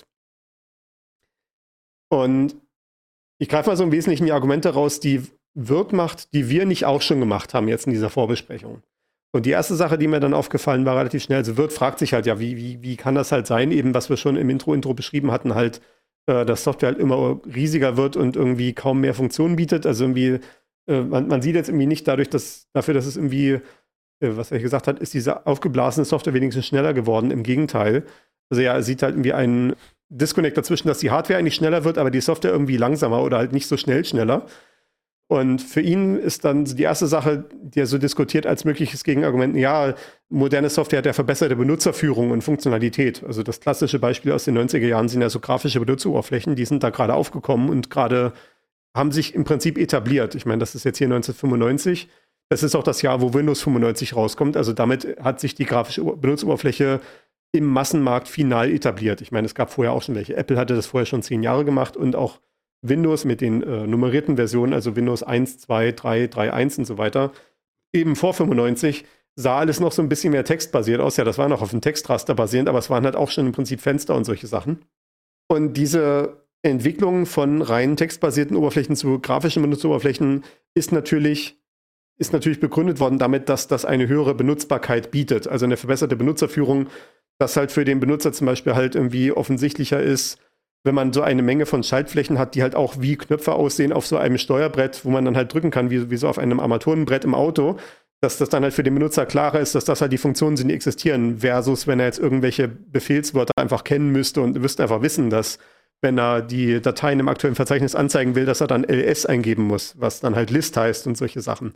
Und ich greife mal so im Wesentlichen die Argumente raus, die Wirth macht, die wir nicht auch schon gemacht haben jetzt in dieser Vorbesprechung. Und die erste Sache, die mir dann aufgefallen war, relativ schnell, also Wirth fragt sich halt, ja, wie kann das halt sein, eben was wir schon im Intro beschrieben hatten, halt, dass Software halt immer riesiger wird und irgendwie kaum mehr Funktionen bietet. Also irgendwie, man sieht jetzt irgendwie nicht dadurch, dass es irgendwie, was er gesagt hat, ist diese aufgeblasene Software wenigstens schneller geworden. Im Gegenteil. Also ja, er sieht halt irgendwie einen Disconnect dazwischen, dass die Hardware eigentlich schneller wird, aber die Software irgendwie langsamer oder halt nicht so schnell schneller. Und für ihn ist dann die erste Sache, die er so diskutiert als mögliches Gegenargument, ja, moderne Software hat ja verbesserte Benutzerführung und Funktionalität. Also das klassische Beispiel aus den 90er Jahren sind ja so grafische Benutzeroberflächen, die sind da gerade aufgekommen und gerade haben sich im Prinzip etabliert. Ich meine, das ist jetzt hier 1995. Das ist auch das Jahr, wo Windows 95 rauskommt. Also damit hat sich die grafische Benutzeroberfläche im Massenmarkt final etabliert. Ich meine, es gab vorher auch schon welche. Apple hatte das vorher schon 10 Jahre gemacht und auch Windows mit den nummerierten Versionen, also Windows 1, 2, 3, 3.1 und so weiter, eben vor 95, sah alles noch so ein bisschen mehr textbasiert aus. Ja, das war noch auf dem Textraster basierend, aber es waren halt auch schon im Prinzip Fenster und solche Sachen. Und diese Entwicklung von rein textbasierten Oberflächen zu grafischen Benutzeroberflächen ist natürlich begründet worden damit, dass das eine höhere Benutzbarkeit bietet. Also eine verbesserte Benutzerführung, dass halt für den Benutzer zum Beispiel halt irgendwie offensichtlicher ist, wenn man so eine Menge von Schaltflächen hat, die halt auch wie Knöpfe aussehen auf so einem Steuerbrett, wo man dann halt drücken kann, wie so auf einem Armaturenbrett im Auto, dass das dann halt für den Benutzer klarer ist, dass das halt die Funktionen sind, die existieren, versus wenn er jetzt irgendwelche Befehlswörter einfach kennen müsste und müsste einfach wissen, dass wenn er die Dateien im aktuellen Verzeichnis anzeigen will, dass er dann ls eingeben muss, was dann halt List heißt und solche Sachen.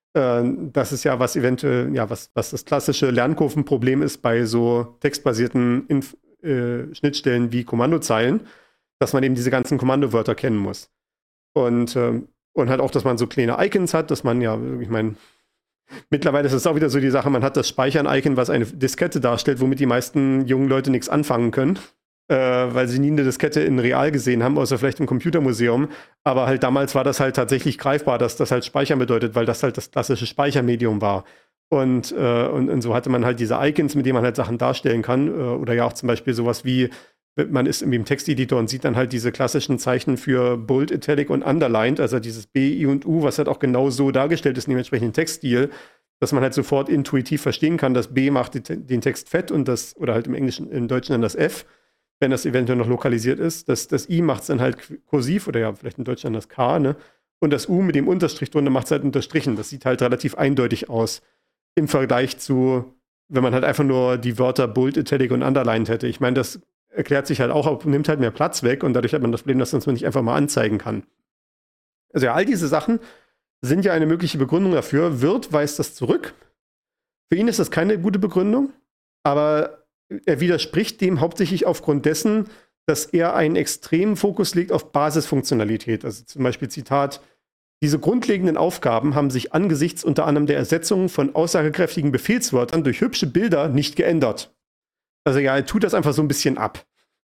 Das ist ja was eventuell, ja, was das klassische Lernkurvenproblem ist bei so textbasierten Schnittstellen wie Kommandozeilen, dass man eben diese ganzen Kommandowörter kennen muss. Und halt auch, dass man so kleine Icons hat, dass man ja, ich meine, mittlerweile ist es auch wieder so die Sache, man hat das Speichern-Icon, was eine Diskette darstellt, womit die meisten jungen Leute nichts anfangen können, weil sie nie eine Diskette in real gesehen haben, außer vielleicht im Computermuseum. Aber halt damals war das halt tatsächlich greifbar, dass das halt Speichern bedeutet, weil das halt das klassische Speichermedium war. Und so hatte man halt diese Icons, mit denen man halt Sachen darstellen kann. Oder ja auch zum Beispiel sowas wie, man ist irgendwie im Texteditor und sieht dann halt diese klassischen Zeichen für Bold, Italic und Underlined, also dieses B, I und U, was halt auch genau so dargestellt ist in dem entsprechenden Textstil, dass man halt sofort intuitiv verstehen kann, das B macht den Text fett und das, oder halt im Deutschen dann das F, wenn das eventuell noch lokalisiert ist. Das I macht es dann halt kursiv oder ja, vielleicht in Deutschland das K, ne? Und das U mit dem Unterstrich drunter macht es halt unterstrichen. Das sieht halt relativ eindeutig aus im Vergleich zu, wenn man halt einfach nur die Wörter Bold, Italic und Underlined hätte. Ich meine, das erklärt sich halt auch, nimmt halt mehr Platz weg und dadurch hat man das Problem, dass man es nicht einfach mal anzeigen kann. Also ja, all diese Sachen sind ja eine mögliche Begründung dafür. Wirth weist das zurück. Für ihn ist das keine gute Begründung, aber er widerspricht dem hauptsächlich aufgrund dessen, dass er einen extremen Fokus legt auf Basisfunktionalität. Also zum Beispiel Zitat: Diese grundlegenden Aufgaben haben sich angesichts unter anderem der Ersetzung von aussagekräftigen Befehlswörtern durch hübsche Bilder nicht geändert. Also ja, er tut das einfach so ein bisschen ab.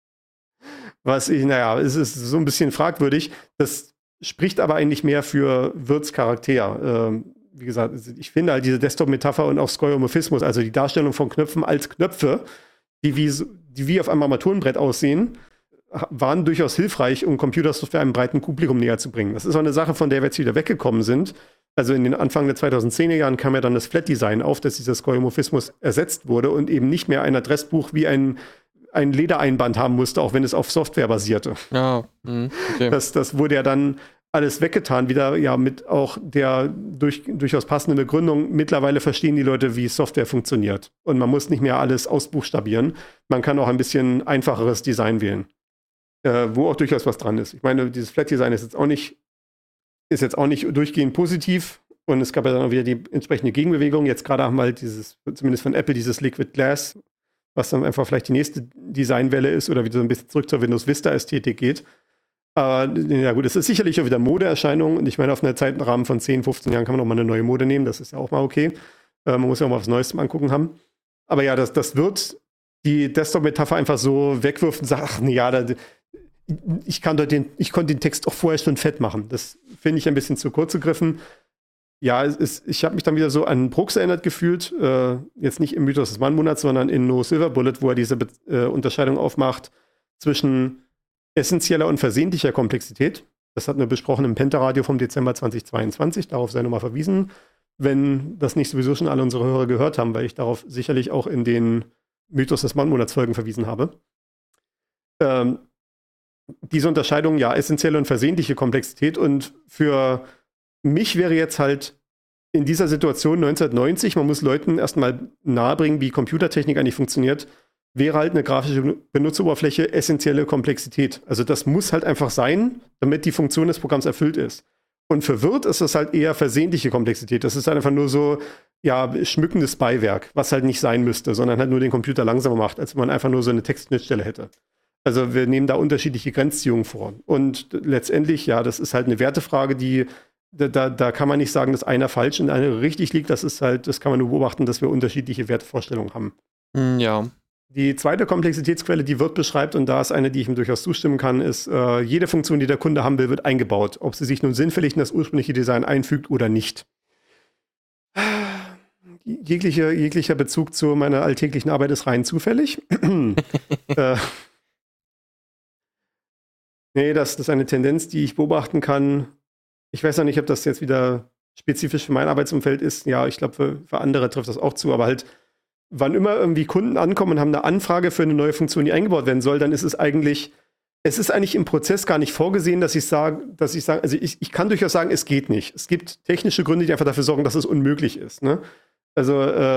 Es ist so ein bisschen fragwürdig. Das spricht aber eigentlich mehr für Wirths Charakter. wie gesagt, ich finde halt diese Desktop-Metapher und auch Skeuomorphismus, also die Darstellung von Knöpfen als Knöpfe, die wie auf einem Armaturenbrett aussehen, waren durchaus hilfreich, um Computersoftware einem breiten Publikum näher zu bringen. Das ist auch eine Sache, von der wir jetzt wieder weggekommen sind. Also in den Anfang der 2010er Jahren kam ja dann das Flat-Design auf, dass dieser Skeuomorphismus ersetzt wurde und eben nicht mehr ein Adressbuch wie ein Ledereinband haben musste, auch wenn es auf Software basierte. Ja, okay. Das wurde ja dann alles weggetan, wieder ja mit auch der durchaus passenden Begründung. Mittlerweile verstehen die Leute, wie Software funktioniert. Und man muss nicht mehr alles ausbuchstabieren. Man kann auch ein bisschen einfacheres Design wählen. Wo auch durchaus was dran ist. Ich meine, dieses Flat-Design ist jetzt auch nicht durchgehend positiv. Und es gab ja dann auch wieder die entsprechende Gegenbewegung. Jetzt gerade haben wir halt zumindest von Apple, dieses Liquid Glass, was dann einfach vielleicht die nächste Designwelle ist oder wieder so ein bisschen zurück zur Windows Vista-Ästhetik geht. Ja gut, es ist sicherlich auch wieder Modeerscheinung. Und ich meine, auf einer Zeitrahmen von 10, 15 Jahren kann man auch mal eine neue Mode nehmen. Das ist ja auch mal okay. Man muss ja auch mal was Neues zum Angucken haben. Aber ja, das wird die Desktop-Metapher einfach so wegwirfen und sagen, ach nee, ja, ich konnte den Text auch vorher schon fett machen. Das finde ich ein bisschen zu kurz gegriffen. Ja, ich habe mich dann wieder so an Brooks erinnert gefühlt. Jetzt nicht im Mythos des Mann-Monats, sondern in No Silver Bullet, wo er diese Unterscheidung aufmacht zwischen essentieller und versehentlicher Komplexität. Das hatten wir besprochen im Penta-Radio vom Dezember 2022. Darauf sei nochmal verwiesen, wenn das nicht sowieso schon alle unsere Hörer gehört haben, weil ich darauf sicherlich auch in den Mythos des Mann-Monats-Folgen verwiesen habe. Diese Unterscheidung, ja, essentielle und versehentliche Komplexität. Und für mich wäre jetzt halt in dieser Situation 1990, man muss Leuten erstmal nahebringen, wie Computertechnik eigentlich funktioniert, wäre halt eine grafische Benutzeroberfläche essentielle Komplexität. Also das muss halt einfach sein, damit die Funktion des Programms erfüllt ist. Und für Wirt ist das halt eher versehentliche Komplexität. Das ist halt einfach nur so, ja, schmückendes Beiwerk, was halt nicht sein müsste, sondern halt nur den Computer langsamer macht, als wenn man einfach nur so eine Textschnittstelle hätte. Also wir nehmen da unterschiedliche Grenzziehungen vor. Und letztendlich, ja, das ist halt eine Wertefrage, da kann man nicht sagen, dass einer falsch und einer richtig liegt. Das kann man nur beobachten, dass wir unterschiedliche Wertevorstellungen haben. Ja. Die zweite Komplexitätsquelle, die Wirt beschreibt, und da ist eine, die ich ihm durchaus zustimmen kann, ist, jede Funktion, die der Kunde haben will, wird eingebaut. Ob sie sich nun sinnfällig in das ursprüngliche Design einfügt oder nicht. Jeglicher Bezug zu meiner alltäglichen Arbeit ist rein zufällig. Nee, das ist eine Tendenz, die ich beobachten kann. Ich weiß noch nicht, ob das jetzt wieder spezifisch für mein Arbeitsumfeld ist. Ja, ich glaube, für andere trifft das auch zu. Aber halt, wann immer irgendwie Kunden ankommen und haben eine Anfrage für eine neue Funktion, die eingebaut werden soll, dann ist es eigentlich im Prozess gar nicht vorgesehen, dass ich sage, also ich kann durchaus sagen, es geht nicht. Es gibt technische Gründe, die einfach dafür sorgen, dass es unmöglich ist. Ne? Also,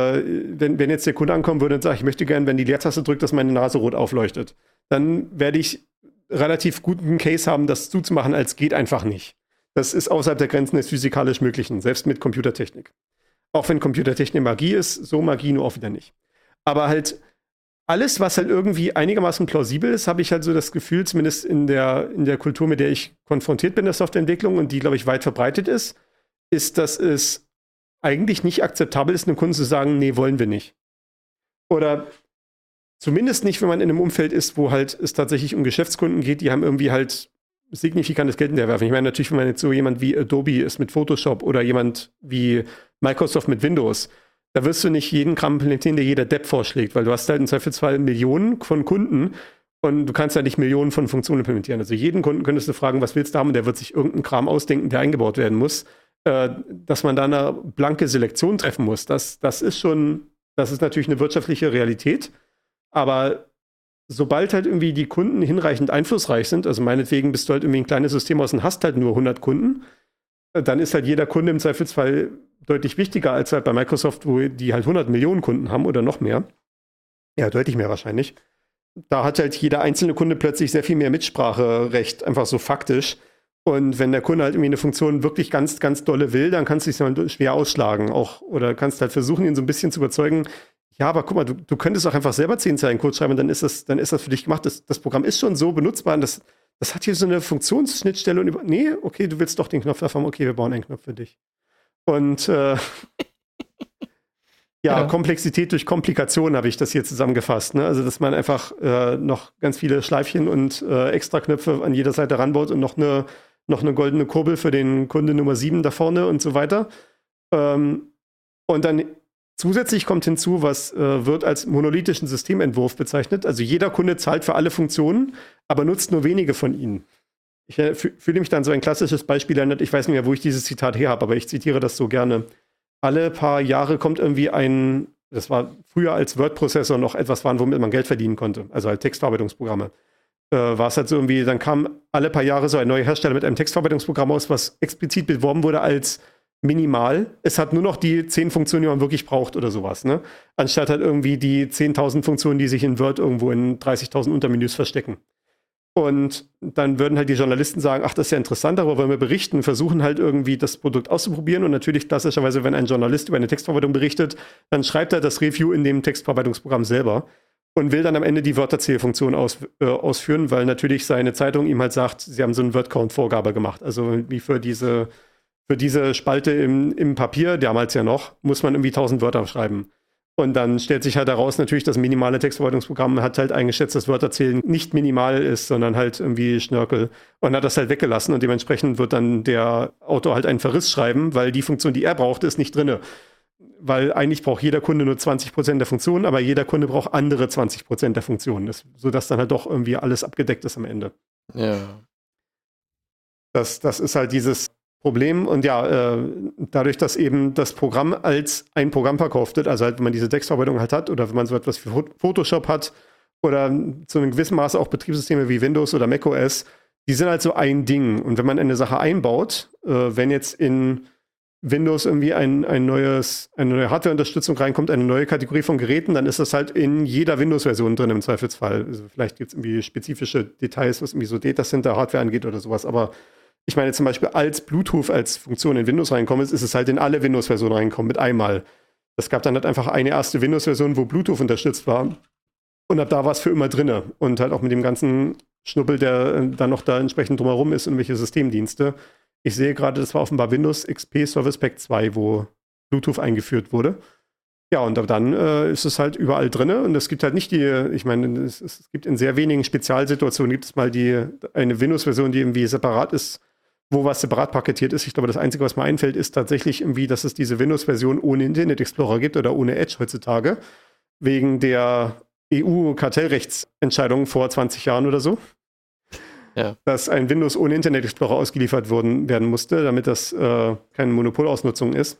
wenn jetzt der Kunde ankommen würde und sagt, ich möchte gerne, wenn die Leertaste drückt, dass meine Nase rot aufleuchtet, dann werde ich relativ guten Case haben, das zuzumachen, als geht einfach nicht. Das ist außerhalb der Grenzen des physikalisch Möglichen, selbst mit Computertechnik. Auch wenn Computertechnik Magie ist, so Magie nur auch wieder nicht. Aber halt alles, was halt irgendwie einigermaßen plausibel ist, habe ich halt so das Gefühl, zumindest in der Kultur, mit der ich konfrontiert bin, der Softwareentwicklung und die, glaube ich, weit verbreitet ist, dass es eigentlich nicht akzeptabel ist, einem Kunden zu sagen, nee, wollen wir nicht. Oder zumindest nicht, wenn man in einem Umfeld ist, wo halt es tatsächlich um Geschäftskunden geht, die haben irgendwie halt signifikantes Geld in der Werfen. Ich meine, natürlich, wenn man jetzt so jemand wie Adobe ist mit Photoshop oder jemand wie Microsoft mit Windows, da wirst du nicht jeden Kram implementieren, der jeder Depp vorschlägt, weil du hast halt im Zweifelsfall Millionen von Kunden und du kannst halt nicht Millionen von Funktionen implementieren. Also jeden Kunden könntest du fragen, was willst du haben, und der wird sich irgendeinen Kram ausdenken, der eingebaut werden muss. Dass man da eine blanke Selektion treffen muss, das ist natürlich eine wirtschaftliche Realität. Aber sobald halt irgendwie die Kunden hinreichend einflussreich sind, also meinetwegen bist du halt irgendwie ein kleines System aus und hast halt nur 100 Kunden, dann ist halt jeder Kunde im Zweifelsfall deutlich wichtiger als halt bei Microsoft, wo die halt 100 Millionen Kunden haben oder noch mehr. Ja, deutlich mehr wahrscheinlich. Da hat halt jeder einzelne Kunde plötzlich sehr viel mehr Mitspracherecht, einfach so faktisch. Und wenn der Kunde halt irgendwie eine Funktion wirklich ganz, ganz dolle will, dann kannst du dich mal schwer ausschlagen. Oder kannst halt versuchen, ihn so ein bisschen zu überzeugen, ja, aber guck mal, du könntest auch einfach selber 10 Zeilen Code schreiben und dann ist das für dich gemacht. Das Programm ist schon so benutzbar und das hat hier so eine Funktionsschnittstelle und nee, okay, du willst doch den Knopf davon, okay, wir bauen einen Knopf für dich. Und ja, Komplexität durch Komplikation habe ich das hier zusammengefasst. Ne? Also, dass man einfach noch ganz viele Schleifchen und extra Knöpfe an jeder Seite ranbaut und noch eine goldene Kurbel für den Kunde Nummer 7 da vorne und so weiter. Und dann zusätzlich kommt hinzu, was wird als monolithischen Systementwurf bezeichnet. Also jeder Kunde zahlt für alle Funktionen, aber nutzt nur wenige von ihnen. Ich fühle mich dann so ein klassisches Beispiel erinnert. Ich weiß nicht mehr, wo ich dieses Zitat her habe, aber ich zitiere das so gerne. Alle paar Jahre kommt irgendwie das war früher als Word-Prozessor noch etwas waren, womit man Geld verdienen konnte. Also halt Textverarbeitungsprogramme. War es halt so irgendwie, dann kam alle paar Jahre so ein neuer Hersteller mit einem Textverarbeitungsprogramm aus, was explizit beworben wurde als minimal. Es hat nur noch die 10 Funktionen, die man wirklich braucht oder sowas, ne? Anstatt halt irgendwie die 10.000 Funktionen, die sich in Word irgendwo in 30.000 Untermenüs verstecken. Und dann würden halt die Journalisten sagen, ach, das ist ja interessant, darüber wollen wir berichten, versuchen halt irgendwie das Produkt auszuprobieren. Und natürlich klassischerweise, wenn ein Journalist über eine Textverarbeitung berichtet, dann schreibt er das Review in dem Textverarbeitungsprogramm selber und will dann am Ende die Wörterzählfunktion ausführen, weil natürlich seine Zeitung ihm halt sagt, sie haben so eine Word-Count-Vorgabe gemacht. Also wie für diese Spalte im Papier, damals ja noch, muss man irgendwie 1000 Wörter schreiben. Und dann stellt sich halt heraus, natürlich, das minimale Textverarbeitungsprogramm hat halt eingeschätzt, dass Wörterzählen nicht minimal ist, sondern halt irgendwie Schnörkel. Und hat das halt weggelassen und dementsprechend wird dann der Autor halt einen Verriss schreiben, weil die Funktion, die er braucht, ist nicht drinne. Weil eigentlich braucht jeder Kunde nur 20% der Funktionen, aber jeder Kunde braucht andere 20% der Funktionen, sodass dann halt doch irgendwie alles abgedeckt ist am Ende. Ja. Das ist halt dieses Problem und ja, dadurch, dass eben das Programm als ein Programm verkauft wird, also halt, wenn man diese Textverarbeitung halt hat oder wenn man so etwas wie Photoshop hat oder zu einem gewissen Maße auch Betriebssysteme wie Windows oder macOS, die sind halt so ein Ding. Und wenn man eine Sache einbaut, wenn jetzt in Windows irgendwie eine neue Hardware-Unterstützung reinkommt, eine neue Kategorie von Geräten, dann ist das halt in jeder Windows-Version drin im Zweifelsfall. Also vielleicht gibt es irgendwie spezifische Details, was irgendwie so Datacenter-Hardware angeht oder sowas, aber ich meine zum Beispiel, als Bluetooth als Funktion in Windows reinkommt, ist es halt in alle Windows-Versionen reinkommen mit einmal. Es gab dann halt einfach eine erste Windows-Version, wo Bluetooth unterstützt war. Und ab da war es für immer drinne. Und halt auch mit dem ganzen Schnuppel, der dann noch da entsprechend drumherum ist, irgendwelche Systemdienste. Ich sehe gerade, das war offenbar Windows XP Service Pack 2, wo Bluetooth eingeführt wurde. Ja, und dann ist es halt überall drinne. Und es gibt halt nicht ich meine, es gibt in sehr wenigen Spezialsituationen, gibt es mal eine Windows-Version, die irgendwie separat ist, wo was separat paketiert ist. Ich glaube, das Einzige, was mir einfällt, ist tatsächlich irgendwie, dass es diese Windows-Version ohne Internet Explorer gibt oder ohne Edge heutzutage, wegen der EU-Kartellrechtsentscheidung vor 20 Jahren oder so. Ja. Dass ein Windows ohne Internet Explorer ausgeliefert werden musste, damit das keine Monopolausnutzung ist.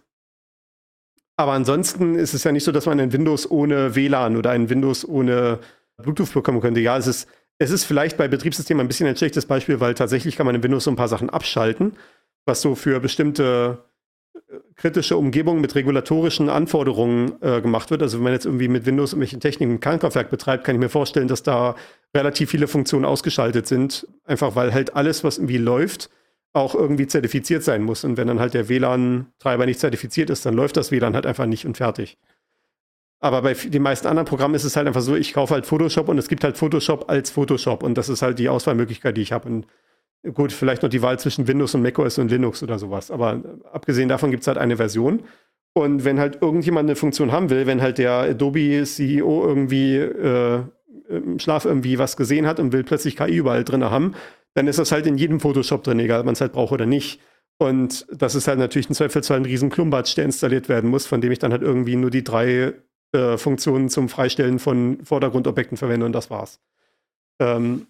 Aber ansonsten ist es ja nicht so, dass man ein Windows ohne WLAN oder ein Windows ohne Bluetooth bekommen könnte. Ja, es ist vielleicht bei Betriebssystemen ein bisschen ein schlechtes Beispiel, weil tatsächlich kann man in Windows so ein paar Sachen abschalten, was so für bestimmte kritische Umgebungen mit regulatorischen Anforderungen gemacht wird. Also wenn man jetzt irgendwie mit Windows irgendwelche Techniken im Kernkraftwerk betreibt, kann ich mir vorstellen, dass da relativ viele Funktionen ausgeschaltet sind, einfach weil halt alles, was irgendwie läuft, auch irgendwie zertifiziert sein muss. Und wenn dann halt der WLAN-Treiber nicht zertifiziert ist, dann läuft das WLAN halt einfach nicht und fertig. Aber bei den meisten anderen Programmen ist es halt einfach so, ich kaufe halt Photoshop und es gibt halt Photoshop als Photoshop und das ist halt die Auswahlmöglichkeit, die ich habe. Und gut, vielleicht noch die Wahl zwischen Windows und macOS und Linux oder sowas. Aber abgesehen davon gibt es halt eine Version. Und wenn halt irgendjemand eine Funktion haben will, wenn halt der Adobe-CEO irgendwie im Schlaf irgendwie was gesehen hat und will plötzlich KI überall drin haben, dann ist das halt in jedem Photoshop drin, egal ob man es halt braucht oder nicht. Und das ist halt natürlich im Zweifelsfall ein riesen Klumpatsch, der installiert werden muss, von dem ich dann halt irgendwie nur die 3 Funktionen zum Freistellen von Vordergrundobjekten verwende und das war's. Und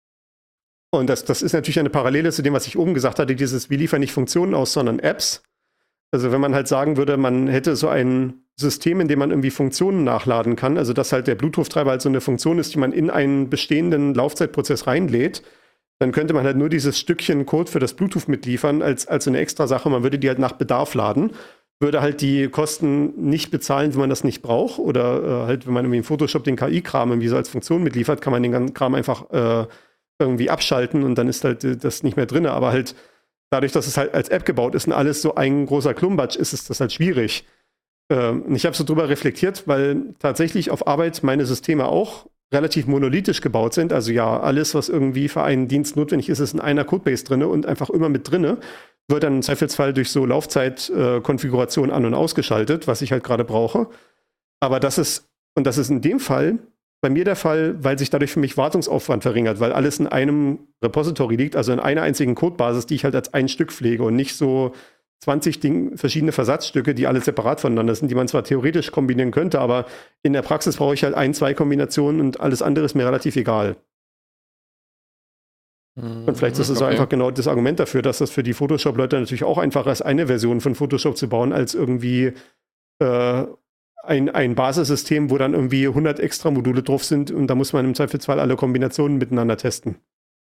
das ist natürlich eine Parallele zu dem, was ich oben gesagt hatte, wir liefern nicht Funktionen aus, sondern Apps. Also wenn man halt sagen würde, man hätte so ein System, in dem man irgendwie Funktionen nachladen kann, also dass halt der Bluetooth-Treiber halt so eine Funktion ist, die man in einen bestehenden Laufzeitprozess reinlädt, dann könnte man halt nur dieses Stückchen Code für das Bluetooth mitliefern als so eine extra Sache. Man würde die halt nach Bedarf laden, würde halt die Kosten nicht bezahlen, wenn man das nicht braucht. Oder halt, wenn man irgendwie in Photoshop den KI-Kram irgendwie so als Funktion mitliefert, kann man den ganzen Kram einfach irgendwie abschalten und dann ist halt das nicht mehr drin. Aber halt dadurch, dass es halt als App gebaut ist und alles so ein großer Klumpatsch, ist das halt schwierig. Und ich habe so drüber reflektiert, weil tatsächlich auf Arbeit meine Systeme auch relativ monolithisch gebaut sind. Also ja, alles, was irgendwie für einen Dienst notwendig ist, ist in einer Codebase drin und einfach immer mit drin. Wird dann im Zweifelsfall durch so Laufzeitkonfiguration an- und ausgeschaltet, was ich halt gerade brauche. Aber das ist in dem Fall bei mir der Fall, weil sich dadurch für mich Wartungsaufwand verringert, weil alles in einem Repository liegt, also in einer einzigen Codebasis, die ich halt als ein Stück pflege und nicht so 20 verschiedene Versatzstücke, die alle separat voneinander sind, die man zwar theoretisch kombinieren könnte, aber in der Praxis brauche ich halt 1, 2 Kombinationen und alles andere ist mir relativ egal. Und vielleicht ist es so einfach genau das Argument dafür, dass das für die Photoshop-Leute natürlich auch einfacher ist, eine Version von Photoshop zu bauen, als irgendwie ein Basissystem, wo dann irgendwie 100 extra Module drauf sind und da muss man im Zweifelsfall alle Kombinationen miteinander testen.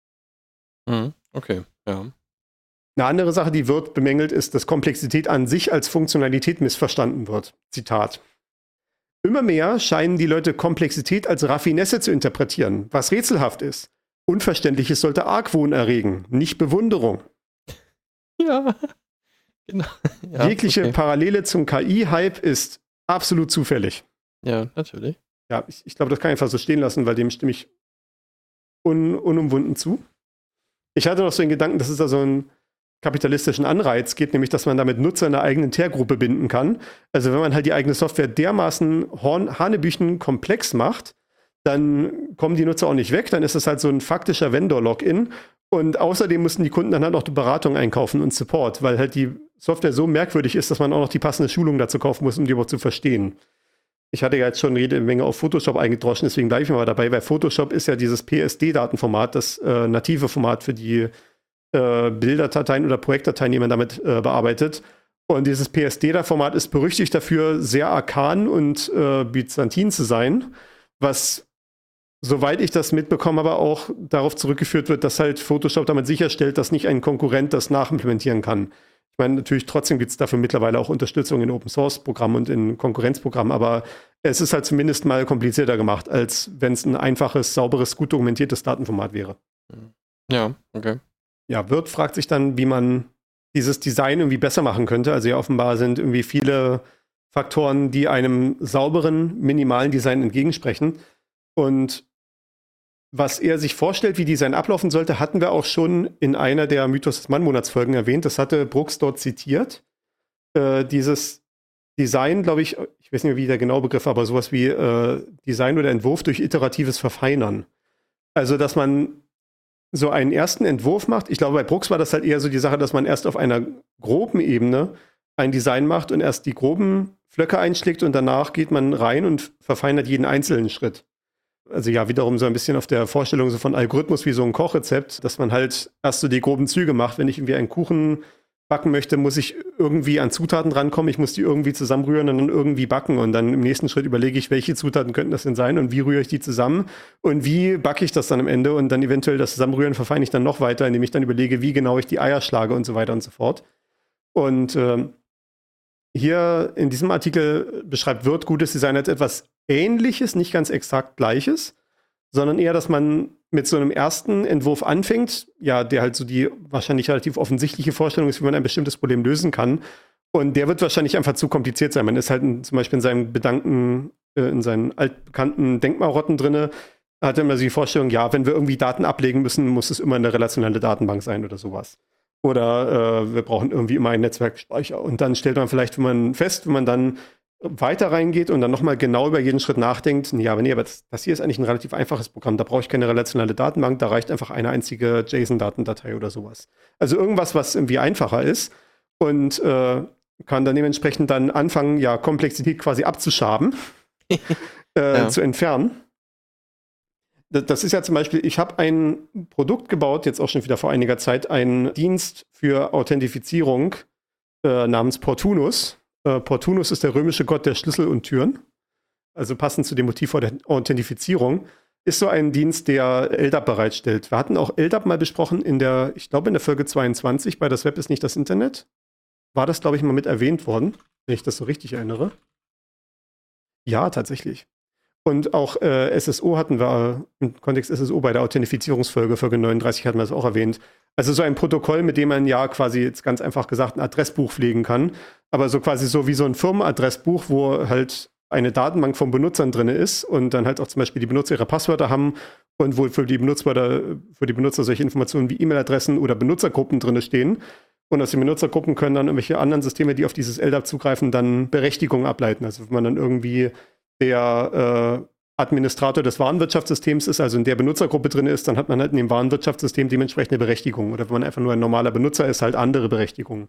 Okay, ja. Eine andere Sache, die Wirth bemängelt, ist, dass Komplexität an sich als Funktionalität missverstanden wird. Zitat. Immer mehr scheinen die Leute Komplexität als Raffinesse zu interpretieren, was rätselhaft ist. Unverständliches sollte Argwohn erregen, nicht Bewunderung. Ja, genau. Ja, jegliche Parallele zum KI-Hype ist absolut zufällig. Ja, natürlich. Ja, ich glaube, das kann ich einfach so stehen lassen, weil dem stimme ich unumwunden zu. Ich hatte noch so den Gedanken, dass es da so einen kapitalistischen Anreiz gibt, nämlich, dass man damit Nutzer in einer eigenen Teergruppe binden kann. Also wenn man halt die eigene Software dermaßen hanebüchen komplex macht, dann kommen die Nutzer auch nicht weg, dann ist es halt so ein faktischer Vendor-Login und außerdem müssen die Kunden dann halt auch die Beratung einkaufen und Support, weil halt die Software so merkwürdig ist, dass man auch noch die passende Schulung dazu kaufen muss, um die überhaupt zu verstehen. Ich hatte ja jetzt schon jede Menge auf Photoshop eingedroschen, deswegen bleibe ich mal dabei, weil Photoshop ist ja dieses PSD-Datenformat, das native Format für die Bilderdateien oder Projektdateien, die man damit bearbeitet. Und dieses PSD-Format ist berüchtigt dafür, sehr arkan und byzantin zu sein, was, soweit ich das mitbekomme, aber auch darauf zurückgeführt wird, dass halt Photoshop damit sicherstellt, dass nicht ein Konkurrent das nachimplementieren kann. Ich meine, natürlich trotzdem gibt es dafür mittlerweile auch Unterstützung in Open-Source-Programmen und in Konkurrenzprogrammen, aber es ist halt zumindest mal komplizierter gemacht, als wenn es ein einfaches, sauberes, gut dokumentiertes Datenformat wäre. Ja, okay. Ja, Wirth fragt sich dann, wie man dieses Design irgendwie besser machen könnte. Also ja, offenbar sind irgendwie viele Faktoren, die einem sauberen, minimalen Design entgegensprechen. Und was er sich vorstellt, wie Design ablaufen sollte, hatten wir auch schon in einer der Mythos des Mann-Monats-Folgen erwähnt. Das hatte Brooks dort zitiert. Dieses Design, glaube ich weiß nicht mehr, wie der genaue Begriff, aber sowas wie Design oder Entwurf durch iteratives Verfeinern. Also, dass man so einen ersten Entwurf macht. Ich glaube, bei Brooks war das halt eher so die Sache, dass man erst auf einer groben Ebene ein Design macht und erst die groben Flöcke einschlägt und danach geht man rein und verfeinert jeden einzelnen Schritt. Also ja, wiederum so ein bisschen auf der Vorstellung so von Algorithmus wie so ein Kochrezept, dass man halt erst so die groben Züge macht. Wenn ich irgendwie einen Kuchen backen möchte, muss ich irgendwie an Zutaten rankommen. Ich muss die irgendwie zusammenrühren und dann irgendwie backen. Und dann im nächsten Schritt überlege ich, welche Zutaten könnten das denn sein und wie rühre ich die zusammen und wie backe ich das dann am Ende und dann eventuell das Zusammenrühren verfeine ich dann noch weiter, indem ich dann überlege, wie genau ich die Eier schlage und so weiter und so fort. Und hier in diesem Artikel beschreibt Wirth gutes Design als etwas Ähnliches, nicht ganz exakt Gleiches, sondern eher, dass man mit so einem ersten Entwurf anfängt, ja, der halt so die wahrscheinlich relativ offensichtliche Vorstellung ist, wie man ein bestimmtes Problem lösen kann. Und der wird wahrscheinlich einfach zu kompliziert sein. Man ist halt zum Beispiel in seinen Gedanken, in seinen altbekannten Denkmarotten drinne, hat immer so die Vorstellung, ja, wenn wir irgendwie Daten ablegen müssen, muss es immer eine relationale Datenbank sein oder sowas. Oder wir brauchen irgendwie immer einen Netzwerkspeicher. Und dann stellt man vielleicht, wenn man dann weiter reingeht und dann nochmal genau über jeden Schritt nachdenkt, ja, aber nee, aber das hier ist eigentlich ein relativ einfaches Programm, da brauche ich keine relationale Datenbank, da reicht einfach eine einzige JSON-Datendatei oder sowas. Also irgendwas, was irgendwie einfacher ist und kann dann dementsprechend dann anfangen, ja, Komplexität quasi abzuschaben, zu entfernen. Das ist ja zum Beispiel, ich habe ein Produkt gebaut, jetzt auch schon wieder vor einiger Zeit, einen Dienst für Authentifizierung namens Portunus. Portunus ist der römische Gott der Schlüssel und Türen. Also passend zu dem Motiv vor der Authentifizierung. Ist so ein Dienst, der LDAP bereitstellt. Wir hatten auch LDAP mal besprochen ich glaube in der Folge 22 bei Das Web ist nicht das Internet. War das, glaube ich, mal mit erwähnt worden, wenn ich das so richtig erinnere. Ja, tatsächlich. Und auch SSO hatten wir, im Kontext SSO bei der Authentifizierungsfolge, Folge 39 hatten wir das auch erwähnt. Also so ein Protokoll, mit dem man ja quasi jetzt ganz einfach gesagt ein Adressbuch pflegen kann. Aber so quasi so wie so ein Firmenadressbuch, wo halt eine Datenbank von Benutzern drin ist und dann halt auch zum Beispiel die Benutzer ihre Passwörter haben und wo für die Benutzer solche Informationen wie E-Mail-Adressen oder Benutzergruppen drin stehen. Und aus den Benutzergruppen können dann irgendwelche anderen Systeme, die auf dieses LDAP zugreifen, dann Berechtigungen ableiten. Also wenn man dann irgendwie der Administrator des Warenwirtschaftssystems ist, also in der Benutzergruppe drin ist, dann hat man halt in dem Warenwirtschaftssystem dementsprechend eine Berechtigung. Oder wenn man einfach nur ein normaler Benutzer ist, halt andere Berechtigungen.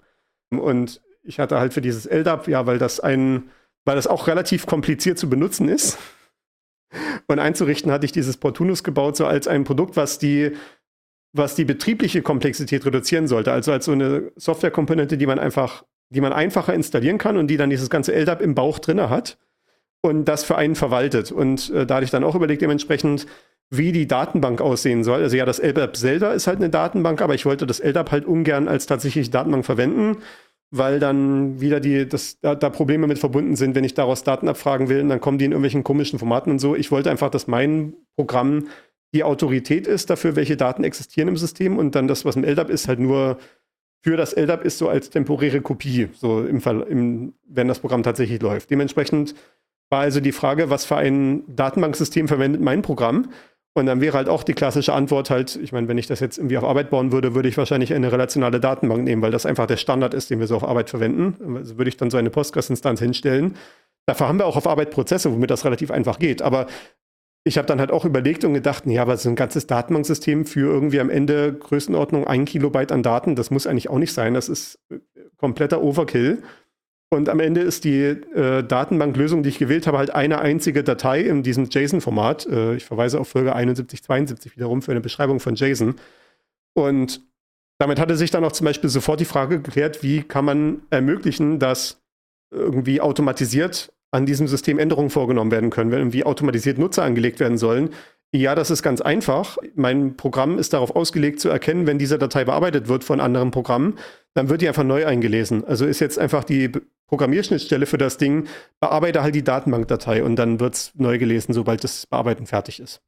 Und ich hatte halt für dieses LDAP, ja, weil das auch relativ kompliziert zu benutzen ist und einzurichten, hatte ich dieses Portunus gebaut, so als ein Produkt, was die betriebliche Komplexität reduzieren sollte. Also als so eine Softwarekomponente, die man einfacher installieren kann und die dann dieses ganze LDAP im Bauch drinne hat und das für einen verwaltet. Und da hatte ich dann auch überlegt, dementsprechend, wie die Datenbank aussehen soll. Also ja, das LDAP selber ist halt eine Datenbank, aber ich wollte das LDAP halt ungern als tatsächliche Datenbank verwenden, weil dann wieder da Probleme mit verbunden sind, wenn ich daraus Daten abfragen will und dann kommen die in irgendwelchen komischen Formaten und so. Ich wollte einfach, dass mein Programm die Autorität ist dafür, welche Daten existieren im System und dann das, was im LDAP ist, halt nur für das LDAP ist, so als temporäre Kopie, so wenn das Programm tatsächlich läuft. Dementsprechend war also die Frage, was für ein Datenbanksystem verwendet mein Programm? Und dann wäre halt auch die klassische Antwort halt, ich meine, wenn ich das jetzt irgendwie auf Arbeit bauen würde, würde ich wahrscheinlich eine relationale Datenbank nehmen, weil das einfach der Standard ist, den wir so auf Arbeit verwenden. Also würde ich dann so eine Postgres-Instanz hinstellen. Dafür haben wir auch auf Arbeit Prozesse, womit das relativ einfach geht. Aber ich habe dann halt auch überlegt und gedacht, ja, aber so ein ganzes Datenbanksystem für irgendwie am Ende Größenordnung 1 Kilobyte an Daten, das muss eigentlich auch nicht sein. Das ist kompletter Overkill. Und am Ende ist die Datenbanklösung, die ich gewählt habe, halt eine einzige Datei in diesem JSON-Format. Ich verweise auf Folge 71, 72 wiederum für eine Beschreibung von JSON. Und damit hatte sich dann auch zum Beispiel sofort die Frage geklärt, wie kann man ermöglichen, dass irgendwie automatisiert an diesem System Änderungen vorgenommen werden können, wenn irgendwie automatisiert Nutzer angelegt werden sollen. Ja, das ist ganz einfach. Mein Programm ist darauf ausgelegt zu erkennen, wenn diese Datei bearbeitet wird von anderen Programmen, dann wird die einfach neu eingelesen. Also ist jetzt einfach die Programmierschnittstelle für das Ding, bearbeite halt die Datenbankdatei und dann wird es neu gelesen, sobald das Bearbeiten fertig ist.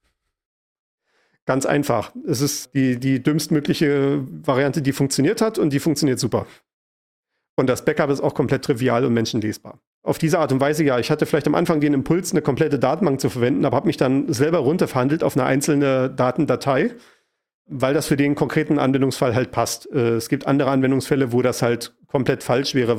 Ganz einfach. Es ist die dümmstmögliche Variante, die funktioniert hat und die funktioniert super. Und das Backup ist auch komplett trivial und menschenlesbar. Auf diese Art und Weise, ja, ich hatte vielleicht am Anfang den Impuls, eine komplette Datenbank zu verwenden, aber habe mich dann selber runterverhandelt auf eine einzelne Datendatei, weil das für den konkreten Anwendungsfall halt passt. Es gibt andere Anwendungsfälle, wo das halt komplett falsch wäre,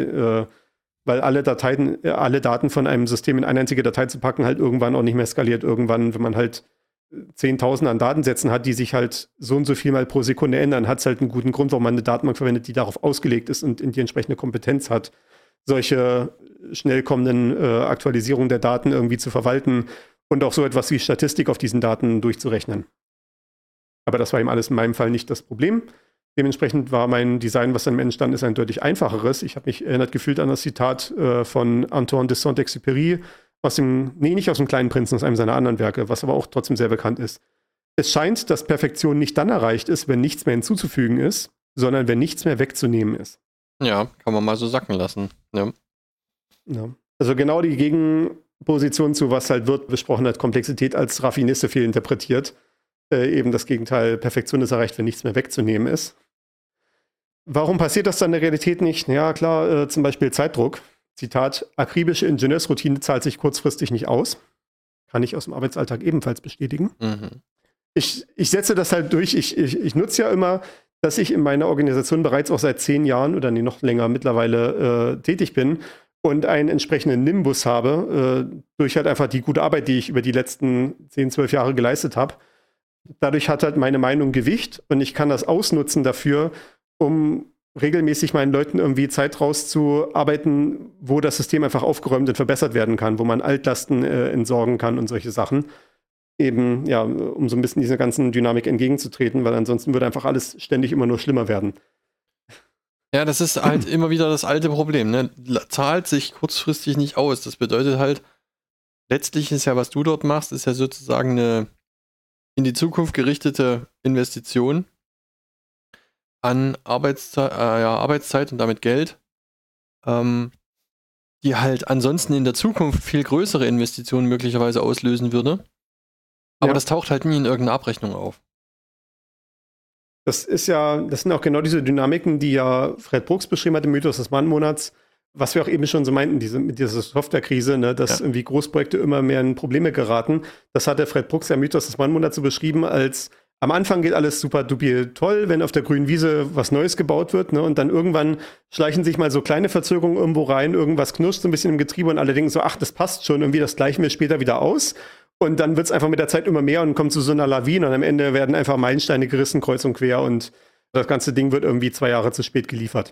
weil alle Daten von einem System in eine einzige Datei zu packen, halt irgendwann auch nicht mehr skaliert. Irgendwann, wenn man halt 10.000 an Datensätzen hat, die sich halt so und so viel mal pro Sekunde ändern, hat es halt einen guten Grund, warum man eine Datenbank verwendet, die darauf ausgelegt ist und die entsprechende Kompetenz hat, solche schnell kommenden Aktualisierungen der Daten irgendwie zu verwalten und auch so etwas wie Statistik auf diesen Daten durchzurechnen. Aber das war eben alles in meinem Fall nicht das Problem. Dementsprechend war mein Design, was dann entstanden ist, ein deutlich einfacheres. Ich habe mich erinnert gefühlt an das Zitat von Antoine de Saint-Exupéry nicht aus dem Kleinen Prinzen, aus einem seiner anderen Werke, was aber auch trotzdem sehr bekannt ist. Es scheint, dass Perfektion nicht dann erreicht ist, wenn nichts mehr hinzuzufügen ist, sondern wenn nichts mehr wegzunehmen ist. Ja, kann man mal so sacken lassen. Ja. Ja. Also genau die Gegenposition zu, was halt Wirth besprochen hat, Komplexität als Raffinesse fehlinterpretiert. Eben das Gegenteil, Perfektion ist erreicht, wenn nichts mehr wegzunehmen ist. Warum passiert das dann in der Realität nicht? Ja, klar, zum Beispiel Zeitdruck. Zitat, akribische Ingenieursroutine zahlt sich kurzfristig nicht aus. Kann ich aus dem Arbeitsalltag ebenfalls bestätigen. Mhm. Ich setze das halt durch. Ich nutze ja immer, dass ich in meiner Organisation bereits auch seit 10 Jahren oder noch länger mittlerweile tätig bin und einen entsprechenden Nimbus habe, durch halt einfach die gute Arbeit, die ich über die letzten 10, 12 Jahre geleistet habe. Dadurch hat halt meine Meinung Gewicht und ich kann das ausnutzen dafür, um regelmäßig meinen Leuten irgendwie Zeit rauszuarbeiten, wo das System einfach aufgeräumt und verbessert werden kann, wo man Altlasten entsorgen kann und solche Sachen. Eben, ja, um so ein bisschen dieser ganzen Dynamik entgegenzutreten, weil ansonsten würde einfach alles ständig immer nur schlimmer werden. Ja, das ist halt immer wieder das alte Problem, ne? Zahlt sich kurzfristig nicht aus. Das bedeutet halt, letztlich ist ja, was du dort machst, ist ja sozusagen eine in die Zukunft gerichtete Investition an Arbeitszeit und damit Geld, die halt ansonsten in der Zukunft viel größere Investitionen möglicherweise auslösen würde. Aber das taucht halt nie in irgendeiner Abrechnung auf. Das sind auch genau diese Dynamiken, die ja Fred Brooks beschrieben hat im Mythos des Mannmonats, was wir auch eben schon so meinten, mit dieser Softwarekrise, ne, dass irgendwie Großprojekte immer mehr in Probleme geraten. Das hat der Fred Brooks ja im Mythos des Mannmonats so beschrieben, als am Anfang geht alles super dupi toll, wenn auf der grünen Wiese was Neues gebaut wird, ne, und dann irgendwann schleichen sich mal so kleine Verzögerungen irgendwo rein, irgendwas knirscht so ein bisschen im Getriebe und alle denken so, ach, das passt schon, irgendwie das gleichen wir später wieder aus. Und dann wird es einfach mit der Zeit immer mehr und kommt zu so einer Lawine und am Ende werden einfach Meilensteine gerissen, kreuz und quer und das ganze Ding wird irgendwie 2 Jahre zu spät geliefert.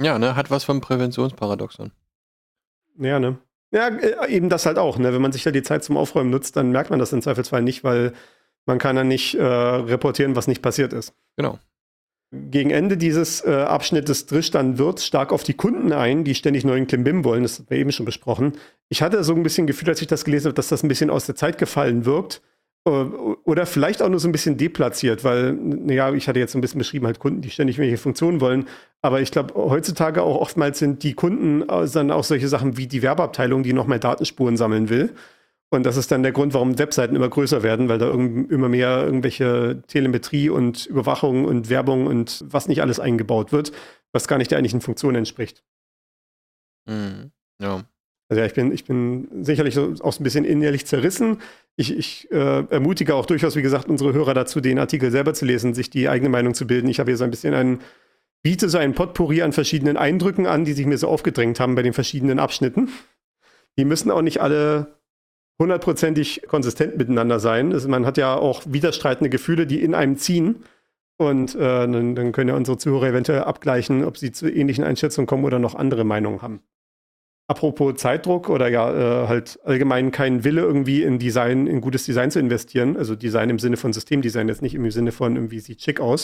Ja, ne, hat was vom Präventionsparadoxon. Ja, ne? Ja, eben das halt auch, ne? Wenn man sich ja die Zeit zum Aufräumen nutzt, dann merkt man das im Zweifelsfall nicht, weil man kann ja nicht reportieren, was nicht passiert ist. Genau. Gegen Ende dieses Abschnittes drischt dann Wirtz stark auf die Kunden ein, die ständig neuen Klimbim wollen. Das haben wir eben schon besprochen. Ich hatte so ein bisschen Gefühl, als ich das gelesen habe, dass das ein bisschen aus der Zeit gefallen wirkt. Oder vielleicht auch nur so ein bisschen deplatziert, weil, naja, ich hatte jetzt so ein bisschen beschrieben, halt Kunden, die ständig welche Funktionen wollen. Aber ich glaube, heutzutage auch oftmals sind die Kunden dann auch solche Sachen wie die Werbeabteilung, die noch mehr Datenspuren sammeln will. Und das ist dann der Grund, warum Webseiten immer größer werden, weil da immer mehr irgendwelche Telemetrie und Überwachung und Werbung und was nicht alles eingebaut wird, was gar nicht der eigentlichen Funktion entspricht. Mhm. Ja. Also ja, ich bin sicherlich auch so ein bisschen innerlich zerrissen. Ich ermutige auch durchaus, wie gesagt, unsere Hörer dazu, den Artikel selber zu lesen, sich die eigene Meinung zu bilden. Ich habe hier so ein bisschen biete so ein Potpourri an verschiedenen Eindrücken an, die sich mir so aufgedrängt haben bei den verschiedenen Abschnitten. Die müssen auch nicht alle 100%ig konsistent miteinander sein. Also man hat ja auch widerstreitende Gefühle, die in einem ziehen. Und dann können ja unsere Zuhörer eventuell abgleichen, ob sie zu ähnlichen Einschätzungen kommen oder noch andere Meinungen haben. Apropos Zeitdruck oder ja, halt allgemein kein Wille irgendwie in gutes Design zu investieren, also Design im Sinne von Systemdesign, jetzt nicht im Sinne von irgendwie sieht schick aus,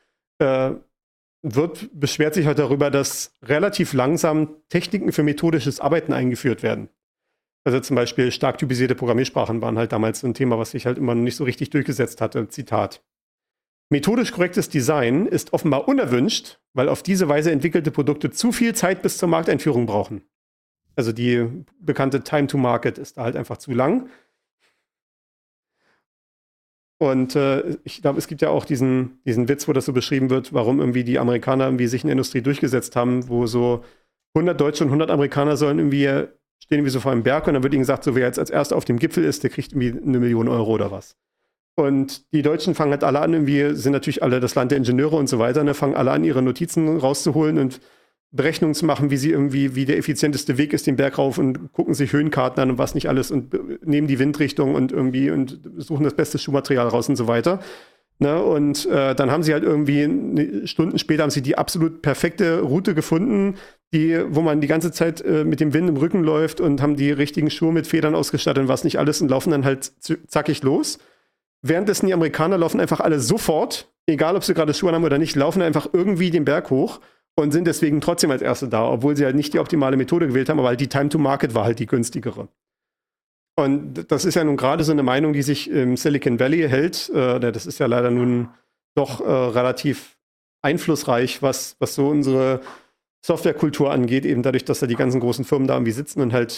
beschwert sich halt darüber, dass relativ langsam Techniken für methodisches Arbeiten eingeführt werden. Also zum Beispiel stark typisierte Programmiersprachen waren halt damals so ein Thema, was sich halt immer noch nicht so richtig durchgesetzt hatte. Zitat. Methodisch korrektes Design ist offenbar unerwünscht, weil auf diese Weise entwickelte Produkte zu viel Zeit bis zur Markteinführung brauchen. Also die bekannte Time to Market ist da halt einfach zu lang. Und ich glaube, es gibt ja auch diesen Witz, wo das so beschrieben wird, warum irgendwie die Amerikaner irgendwie sich in der Industrie durchgesetzt haben, wo so 100 Deutsche und 100 Amerikaner stehen irgendwie so vor einem Berg und dann wird ihnen gesagt, so wer jetzt als Erster auf dem Gipfel ist, der kriegt irgendwie 1 Million Euro oder was. Und die Deutschen fangen halt alle an, irgendwie sind natürlich alle das Land der Ingenieure und so weiter, und dann fangen alle an, ihre Notizen rauszuholen und Berechnungen zu machen, wie der effizienteste Weg ist, den Berg rauf, und gucken sich Höhenkarten an und was nicht alles und nehmen die Windrichtung und suchen das beste Schuhmaterial raus und so weiter. Ne? Und dann haben sie halt irgendwie Stunden später haben sie die absolut perfekte Route gefunden, wo man die ganze Zeit mit dem Wind im Rücken läuft, und haben die richtigen Schuhe mit Federn ausgestattet und was nicht alles und laufen dann halt zackig los. Währenddessen die Amerikaner laufen einfach alle sofort, egal ob sie gerade Schuhe haben oder nicht, laufen einfach irgendwie den Berg hoch und sind deswegen trotzdem als Erste da, obwohl sie halt nicht die optimale Methode gewählt haben, aber halt die Time to Market war halt die günstigere. Und das ist ja nun gerade so eine Meinung, die sich im Silicon Valley hält. Das ist ja leider nun doch relativ einflussreich, was so unsere Softwarekultur angeht, eben dadurch, dass da die ganzen großen Firmen da irgendwie sitzen und halt,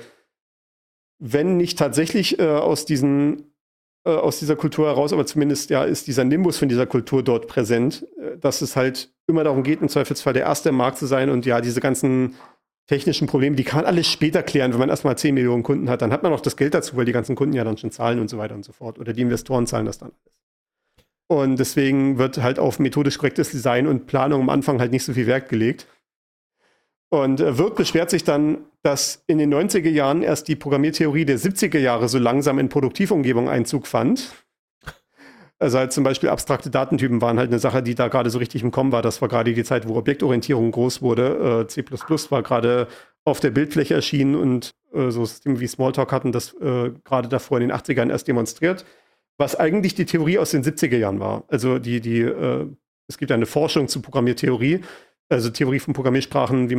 wenn nicht tatsächlich aus dieser Kultur heraus, aber zumindest ja ist dieser Nimbus von dieser Kultur dort präsent, dass es halt immer darum geht, im Zweifelsfall der Erste im Markt zu sein, und ja, diese ganzen technischen Probleme, die kann man alles später klären, wenn man erstmal 10 Millionen Kunden hat. Dann hat man auch das Geld dazu, weil die ganzen Kunden ja dann schon zahlen und so weiter und so fort. Oder die Investoren zahlen das dann alles. Und deswegen wird halt auf methodisch korrektes Design und Planung am Anfang halt nicht so viel Wert gelegt. Und Wirth beschwert sich dann, dass in den 90er Jahren erst die Programmiertheorie der 70er Jahre so langsam in Produktivumgebung Einzug fand. Also halt zum Beispiel abstrakte Datentypen waren halt eine Sache, die da gerade so richtig im Kommen war. Das war gerade die Zeit, wo Objektorientierung groß wurde. C++ war gerade auf der Bildfläche erschienen, und so Systeme wie Smalltalk hatten das gerade davor in den 80ern erst demonstriert. Was eigentlich die Theorie aus den 70er Jahren war. Also es gibt eine Forschung zu Programmiertheorie, also Theorie von Programmiersprachen,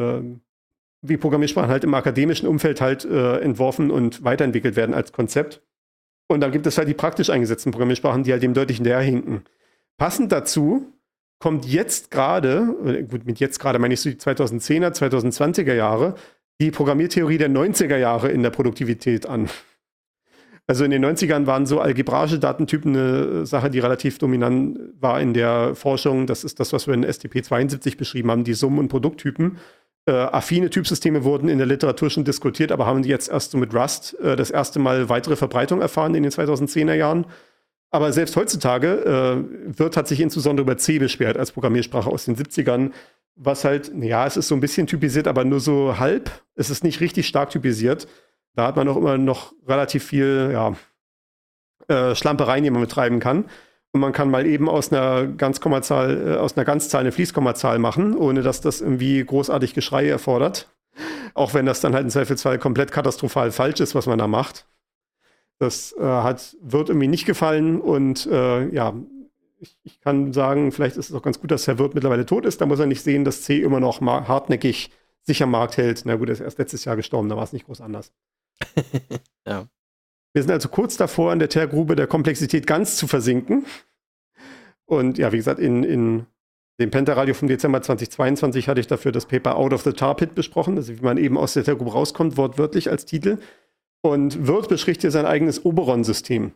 wie Programmiersprachen halt im akademischen Umfeld halt entworfen und weiterentwickelt werden als Konzept. Und dann gibt es halt die praktisch eingesetzten Programmiersprachen, die halt dem deutlich hinterherhinken. Passend dazu kommt jetzt gerade, gut, mit jetzt gerade meine ich so die 2010er, 2020er Jahre, die Programmiertheorie der 90er Jahre in der Produktivität an. Also in den 90ern waren so algebraische Datentypen eine Sache, die relativ dominant war in der Forschung. Das ist das, was wir in STP 72 beschrieben haben, die Summen- und Produkttypen. Affine Typsysteme wurden in der Literatur schon diskutiert, aber haben die jetzt erst so mit Rust das erste Mal weitere Verbreitung erfahren in den 2010er Jahren. Aber selbst heutzutage hat sich insbesondere über C beschwert als Programmiersprache aus den 70ern, was halt, ja, es ist so ein bisschen typisiert, aber nur so halb. Es ist nicht richtig stark typisiert. Da hat man auch immer noch relativ viel Schlampereien, die man betreiben kann. Und man kann mal eben aus einer Ganzzahl eine Fließkommazahl machen, ohne dass das irgendwie großartig Geschrei erfordert. Auch wenn das dann halt im Zweifelsfall komplett katastrophal falsch ist, was man da macht. Das wird irgendwie nicht gefallen. Und ich kann sagen, vielleicht ist es auch ganz gut, dass Herr Wirth mittlerweile tot ist. Da muss er nicht sehen, dass C immer noch hartnäckig sich am Markt hält. Na gut, er ist erst letztes Jahr gestorben, da war es nicht groß anders. Ja. Wir sind also kurz davor, in der Teergrube der Komplexität ganz zu versinken. Und ja, wie gesagt, in dem Pentaradio vom Dezember 2022 hatte ich dafür das Paper Out of the Tar Pit besprochen, also wie man eben aus der Teergrube rauskommt, wortwörtlich als Titel. Und Wirth beschrieb hier sein eigenes Oberon-System.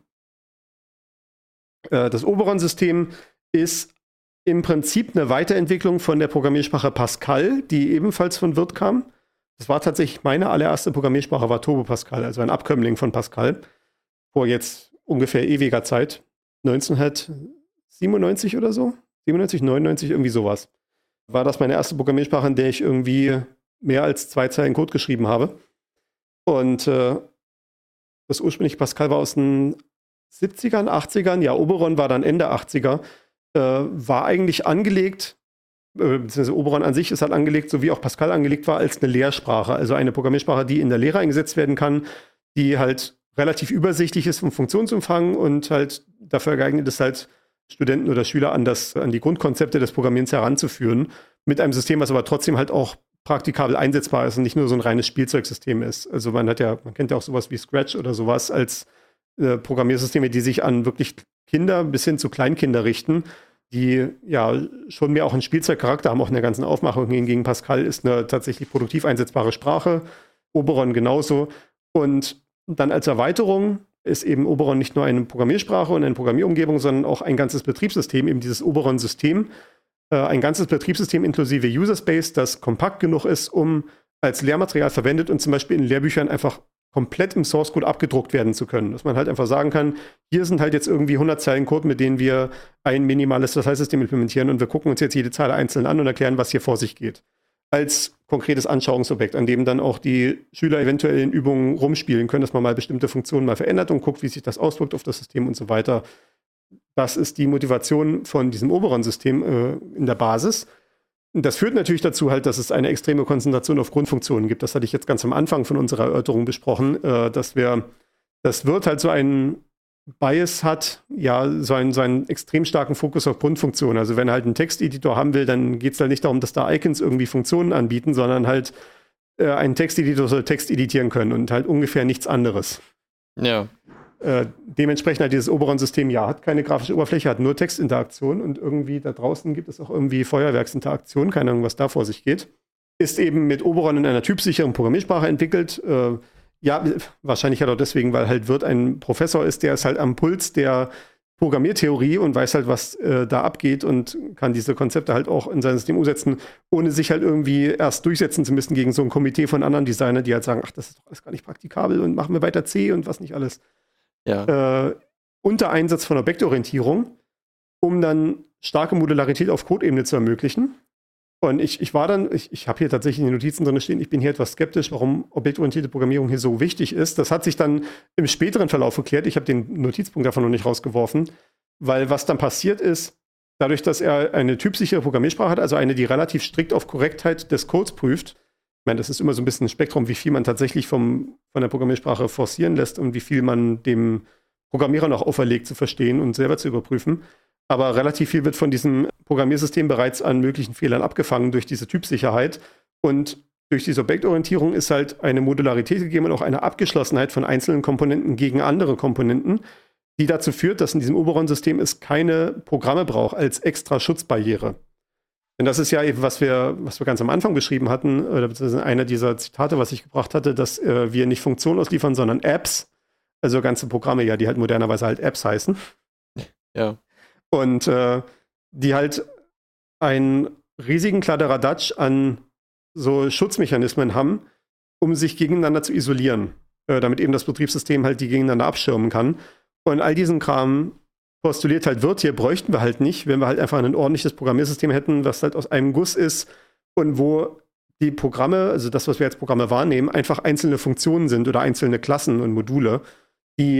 Das Oberon-System ist im Prinzip eine Weiterentwicklung von der Programmiersprache Pascal, die ebenfalls von Wirth kam. Das war tatsächlich meine allererste Programmiersprache, war Turbo Pascal, also ein Abkömmling von Pascal. Vor jetzt ungefähr ewiger Zeit. 1997 oder so? 97, 99, irgendwie sowas. War das meine erste Programmiersprache, in der ich irgendwie mehr als 2 Zeilen Code geschrieben habe. Und das ursprüngliche Pascal war aus den 70ern, 80ern. Ja, Oberon war dann Ende 80er. War eigentlich angelegt, beziehungsweise Oberon an sich ist halt angelegt, so wie auch Pascal angelegt war, als eine Lehrsprache. Also eine Programmiersprache, die in der Lehre eingesetzt werden kann, die halt relativ übersichtlich ist vom Funktionsumfang und halt dafür geeignet ist, halt Studenten oder Schüler an die Grundkonzepte des Programmierens heranzuführen, mit einem System, was aber trotzdem halt auch praktikabel einsetzbar ist und nicht nur so ein reines Spielzeugsystem ist. Also man kennt ja auch sowas wie Scratch oder sowas als Programmiersysteme, die sich an wirklich Kinder bis hin zu Kleinkinder richten, die ja schon mehr auch einen Spielzeugcharakter haben, auch in der ganzen Aufmachung. Hingegen Pascal ist eine tatsächlich produktiv einsetzbare Sprache, Oberon genauso. Und dann als Erweiterung ist eben Oberon nicht nur eine Programmiersprache und eine Programmierumgebung, sondern auch ein ganzes Betriebssystem, eben dieses Oberon-System. Ein ganzes Betriebssystem inklusive User-Space, das kompakt genug ist, um als Lehrmaterial verwendet und zum Beispiel in Lehrbüchern einfach komplett im Source-Code abgedruckt werden zu können. Dass man halt einfach sagen kann, hier sind halt jetzt irgendwie 100 Zeilen Code, mit denen wir ein minimales Dateisystem implementieren und wir gucken uns jetzt jede Zeile einzeln an und erklären, was hier vor sich geht. Als konkretes Anschauungsobjekt, an dem dann auch die Schüler eventuell in Übungen rumspielen können, dass man mal bestimmte Funktionen mal verändert und guckt, wie sich das auswirkt auf das System und so weiter. Das ist die Motivation von diesem Oberon-System in der Basis. Das führt natürlich dazu halt, dass es eine extreme Konzentration auf Grundfunktionen gibt. Das hatte ich jetzt ganz am Anfang von unserer Erörterung besprochen, dass Wirth halt so einen Bias hat, ja, so einen extrem starken Fokus auf Grundfunktionen. Also wenn er halt einen Texteditor haben will, dann geht es halt nicht darum, dass da Icons irgendwie Funktionen anbieten, sondern halt ein Texteditor soll Text editieren können und halt ungefähr nichts anderes. Ja. Dementsprechend halt dieses Oberon-System, ja, hat keine grafische Oberfläche, hat nur Textinteraktion und irgendwie da draußen gibt es auch irgendwie Feuerwerksinteraktion, keine Ahnung, was da vor sich geht. Ist eben mit Oberon in einer typsicheren Programmiersprache entwickelt. Ja, wahrscheinlich halt auch deswegen, weil halt Wirth ein Professor ist, der ist halt am Puls der Programmiertheorie und weiß halt, was da abgeht und kann diese Konzepte halt auch in sein System umsetzen, ohne sich halt irgendwie erst durchsetzen zu müssen gegen so ein Komitee von anderen Designern, die halt sagen, ach, das ist doch alles gar nicht praktikabel und machen wir weiter C und was nicht alles. Ja. Unter Einsatz von Objektorientierung, um dann starke Modularität auf Codeebene zu ermöglichen. Und ich habe hier tatsächlich in den Notizen drin stehen, ich bin hier etwas skeptisch, warum objektorientierte Programmierung hier so wichtig ist. Das hat sich dann im späteren Verlauf geklärt. Ich habe den Notizpunkt davon noch nicht rausgeworfen, weil was dann passiert ist, dadurch, dass er eine typsichere Programmiersprache hat, also eine, die relativ strikt auf Korrektheit des Codes prüft. Ich meine, das ist immer so ein bisschen ein Spektrum, wie viel man tatsächlich von der Programmiersprache forcieren lässt und wie viel man dem Programmierer noch auferlegt zu verstehen und selber zu überprüfen. Aber relativ viel wird von diesem Programmiersystem bereits an möglichen Fehlern abgefangen durch diese Typsicherheit. Und durch diese Objektorientierung ist halt eine Modularität gegeben und auch eine Abgeschlossenheit von einzelnen Komponenten gegen andere Komponenten, die dazu führt, dass in diesem Oberon-System es keine Programme braucht als extra Schutzbarriere. Denn das ist ja eben, was wir ganz am Anfang beschrieben hatten, oder beziehungsweise einer dieser Zitate, was ich gebracht hatte, dass wir nicht Funktionen ausliefern, sondern Apps. Also ganze Programme, ja, die halt modernerweise halt Apps heißen. Ja. Und die halt einen riesigen Kladderadatsch an so Schutzmechanismen haben, um sich gegeneinander zu isolieren, damit eben das Betriebssystem halt die gegeneinander abschirmen kann. Und all diesen Kram postuliert halt Wirth, hier bräuchten wir halt nicht, wenn wir halt einfach ein ordentliches Programmiersystem hätten, was halt aus einem Guss ist und wo die Programme, also das, was wir als Programme wahrnehmen, einfach einzelne Funktionen sind oder einzelne Klassen und Module, die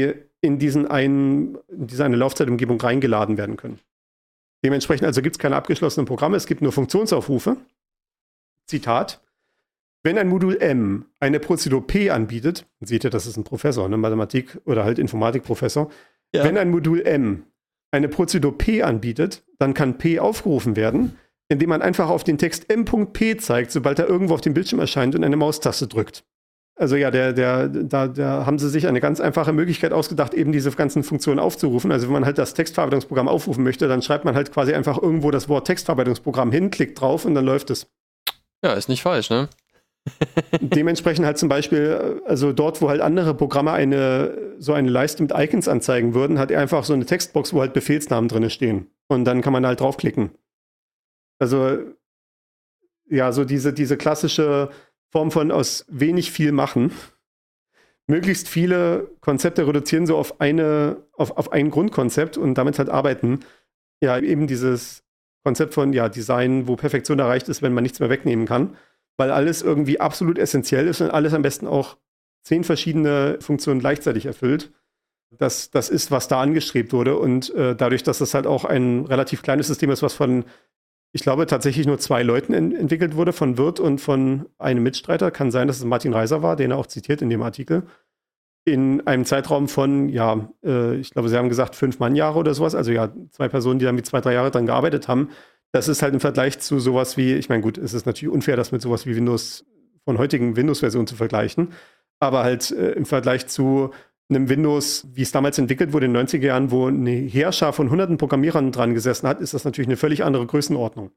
in diese eine Laufzeitumgebung reingeladen werden können. Dementsprechend also gibt es keine abgeschlossenen Programme, es gibt nur Funktionsaufrufe. Zitat: Wenn ein Modul M eine Prozedur P anbietet, seht ihr, das ist ein Professor, ne, Mathematik- oder halt Informatikprofessor. Ja. Wenn ein Modul M eine Prozedur P anbietet, dann kann P aufgerufen werden, indem man einfach auf den Text M.P zeigt, sobald er irgendwo auf dem Bildschirm erscheint und eine Maustaste drückt. Also ja, da haben sie sich eine ganz einfache Möglichkeit ausgedacht, eben diese ganzen Funktionen aufzurufen. Also wenn man halt das Textverarbeitungsprogramm aufrufen möchte, dann schreibt man halt quasi einfach irgendwo das Wort Textverarbeitungsprogramm hin, klickt drauf und dann läuft es. Ja, ist nicht falsch, ne? Dementsprechend halt zum Beispiel, also dort, wo halt andere Programme so eine Leiste mit Icons anzeigen würden, hat er einfach so eine Textbox, wo halt Befehlsnamen drin stehen. Und dann kann man halt draufklicken. Also, ja, so diese klassische Form von aus wenig viel machen. Möglichst viele Konzepte reduzieren so auf ein Grundkonzept und damit halt arbeiten. Ja, eben dieses Konzept von Design, wo Perfektion erreicht ist, wenn man nichts mehr wegnehmen kann. Weil alles irgendwie absolut essentiell ist und alles am besten auch 10 verschiedene Funktionen gleichzeitig erfüllt. Das ist, was da angestrebt wurde. Und dadurch, dass das halt auch ein relativ kleines System ist, was von, ich glaube, tatsächlich nur 2 Leuten entwickelt wurde, von Wirth und von einem Mitstreiter. Kann sein, dass es Martin Reiser war, den er auch zitiert in dem Artikel. In einem Zeitraum von, ich glaube, sie haben gesagt 5 Mannjahre oder sowas. Also 2 Personen, die damit 2-3 Jahre dran gearbeitet haben. Das ist halt im Vergleich zu sowas wie, ich meine, gut, es ist natürlich unfair, das mit sowas wie Windows von heutigen Windows-Versionen zu vergleichen. Aber halt im Vergleich zu einem Windows, wie es damals entwickelt wurde in den 90er Jahren, wo eine Heerschar von hunderten Programmierern dran gesessen hat, ist das natürlich eine völlig andere Größenordnung.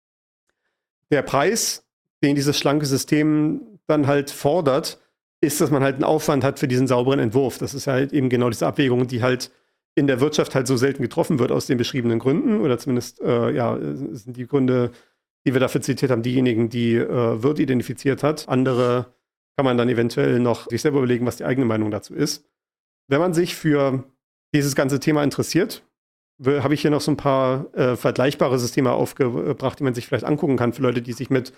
Der Preis, den dieses schlanke System dann halt fordert, ist, dass man halt einen Aufwand hat für diesen sauberen Entwurf. Das ist halt eben genau diese Abwägung, die halt in der Wirtschaft halt so selten getroffen wird aus den beschriebenen Gründen. Oder zumindest, sind die Gründe, die wir dafür zitiert haben, diejenigen, die Wirth identifiziert hat. Andere kann man dann eventuell noch sich selber überlegen, was die eigene Meinung dazu ist. Wenn man sich für dieses ganze Thema interessiert, habe ich hier noch so ein paar vergleichbare Systeme aufgebracht, die man sich vielleicht angucken kann für Leute, die sich mit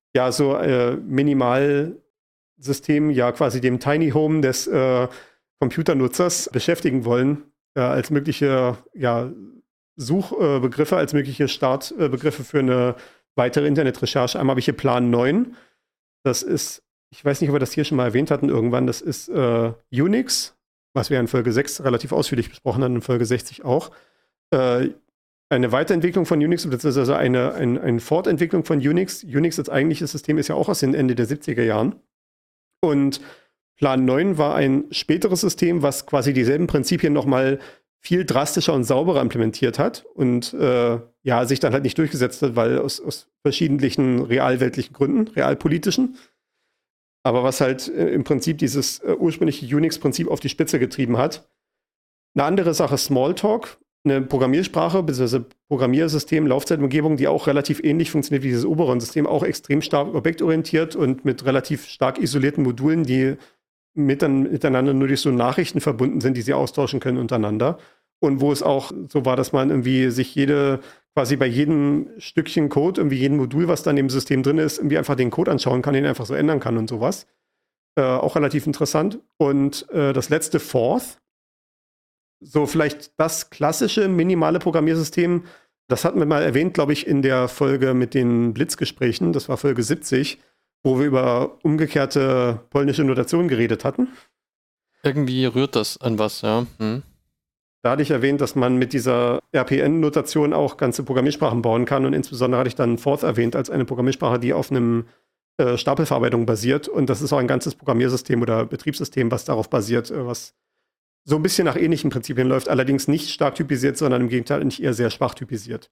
Minimalsystemen, quasi dem Tiny Home des Computernutzers beschäftigen wollen, als mögliche Suchbegriffe, als mögliche Startbegriffe für eine weitere Internetrecherche. Einmal habe ich hier Plan 9. Das ist, ich weiß nicht, ob wir das hier schon mal erwähnt hatten irgendwann, das ist Unix, was wir in Folge 6 relativ ausführlich besprochen haben, in Folge 60 auch. Eine Weiterentwicklung von Unix, beziehungsweise eine Fortentwicklung von Unix. Unix als eigentliches System ist ja auch aus den Ende der 70er Jahren. Und Plan 9 war ein späteres System, was quasi dieselben Prinzipien nochmal viel drastischer und sauberer implementiert hat und sich dann halt nicht durchgesetzt hat, weil aus verschiedenen realweltlichen Gründen, realpolitischen. Aber was halt im Prinzip dieses ursprüngliche Unix-Prinzip auf die Spitze getrieben hat. Eine andere Sache, Smalltalk, eine Programmiersprache bzw. Programmiersystem, Laufzeitumgebung, die auch relativ ähnlich funktioniert wie dieses Oberon-System, auch extrem stark objektorientiert und mit relativ stark isolierten Modulen, die miteinander nur durch so Nachrichten verbunden sind, die sie austauschen können untereinander. Und wo es auch so war, dass man irgendwie sich quasi bei jedem Stückchen Code, irgendwie jedem Modul, was dann im System drin ist, irgendwie einfach den Code anschauen kann, den einfach so ändern kann und sowas. Auch relativ interessant. Und das letzte Forth, so vielleicht das klassische minimale Programmiersystem, das hatten wir mal erwähnt, glaube ich, in der Folge mit den Blitzgesprächen, das war Folge 70, wo wir über umgekehrte polnische Notation geredet hatten. Irgendwie rührt das an was, ja. Da hatte ich erwähnt, dass man mit dieser RPN-Notation auch ganze Programmiersprachen bauen kann und insbesondere hatte ich dann Forth erwähnt als eine Programmiersprache, die auf einem Stapelverarbeitung basiert und das ist auch ein ganzes Programmiersystem oder Betriebssystem, was darauf basiert, was so ein bisschen nach ähnlichen Prinzipien läuft, allerdings nicht stark typisiert, sondern im Gegenteil eigentlich eher sehr schwach typisiert.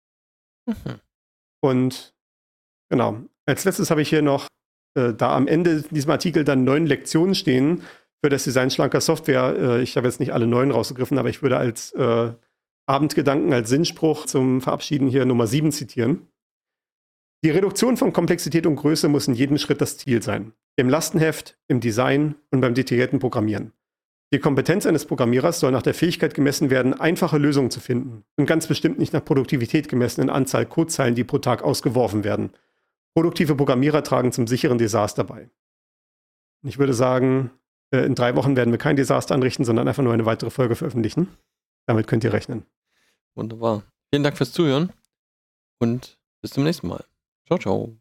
Und genau, als letztes habe ich hier noch da am Ende in diesem Artikel dann 9 Lektionen stehen für das Design schlanker Software. Ich habe jetzt nicht alle 9 rausgegriffen, aber ich würde als Abendgedanken, als Sinnspruch zum Verabschieden hier Nummer 7 zitieren. Die Reduktion von Komplexität und Größe muss in jedem Schritt das Ziel sein. Im Lastenheft, im Design und beim detaillierten Programmieren. Die Kompetenz eines Programmierers soll nach der Fähigkeit gemessen werden, einfache Lösungen zu finden und ganz bestimmt nicht nach Produktivität gemessen in Anzahl Codezeilen, die pro Tag ausgeworfen werden. Produktive Programmierer tragen zum sicheren Desaster bei. Und ich würde sagen, In 3 Wochen werden wir kein Desaster anrichten, sondern einfach nur eine weitere Folge veröffentlichen. Damit könnt ihr rechnen. Wunderbar. Vielen Dank fürs Zuhören und bis zum nächsten Mal. Ciao, ciao.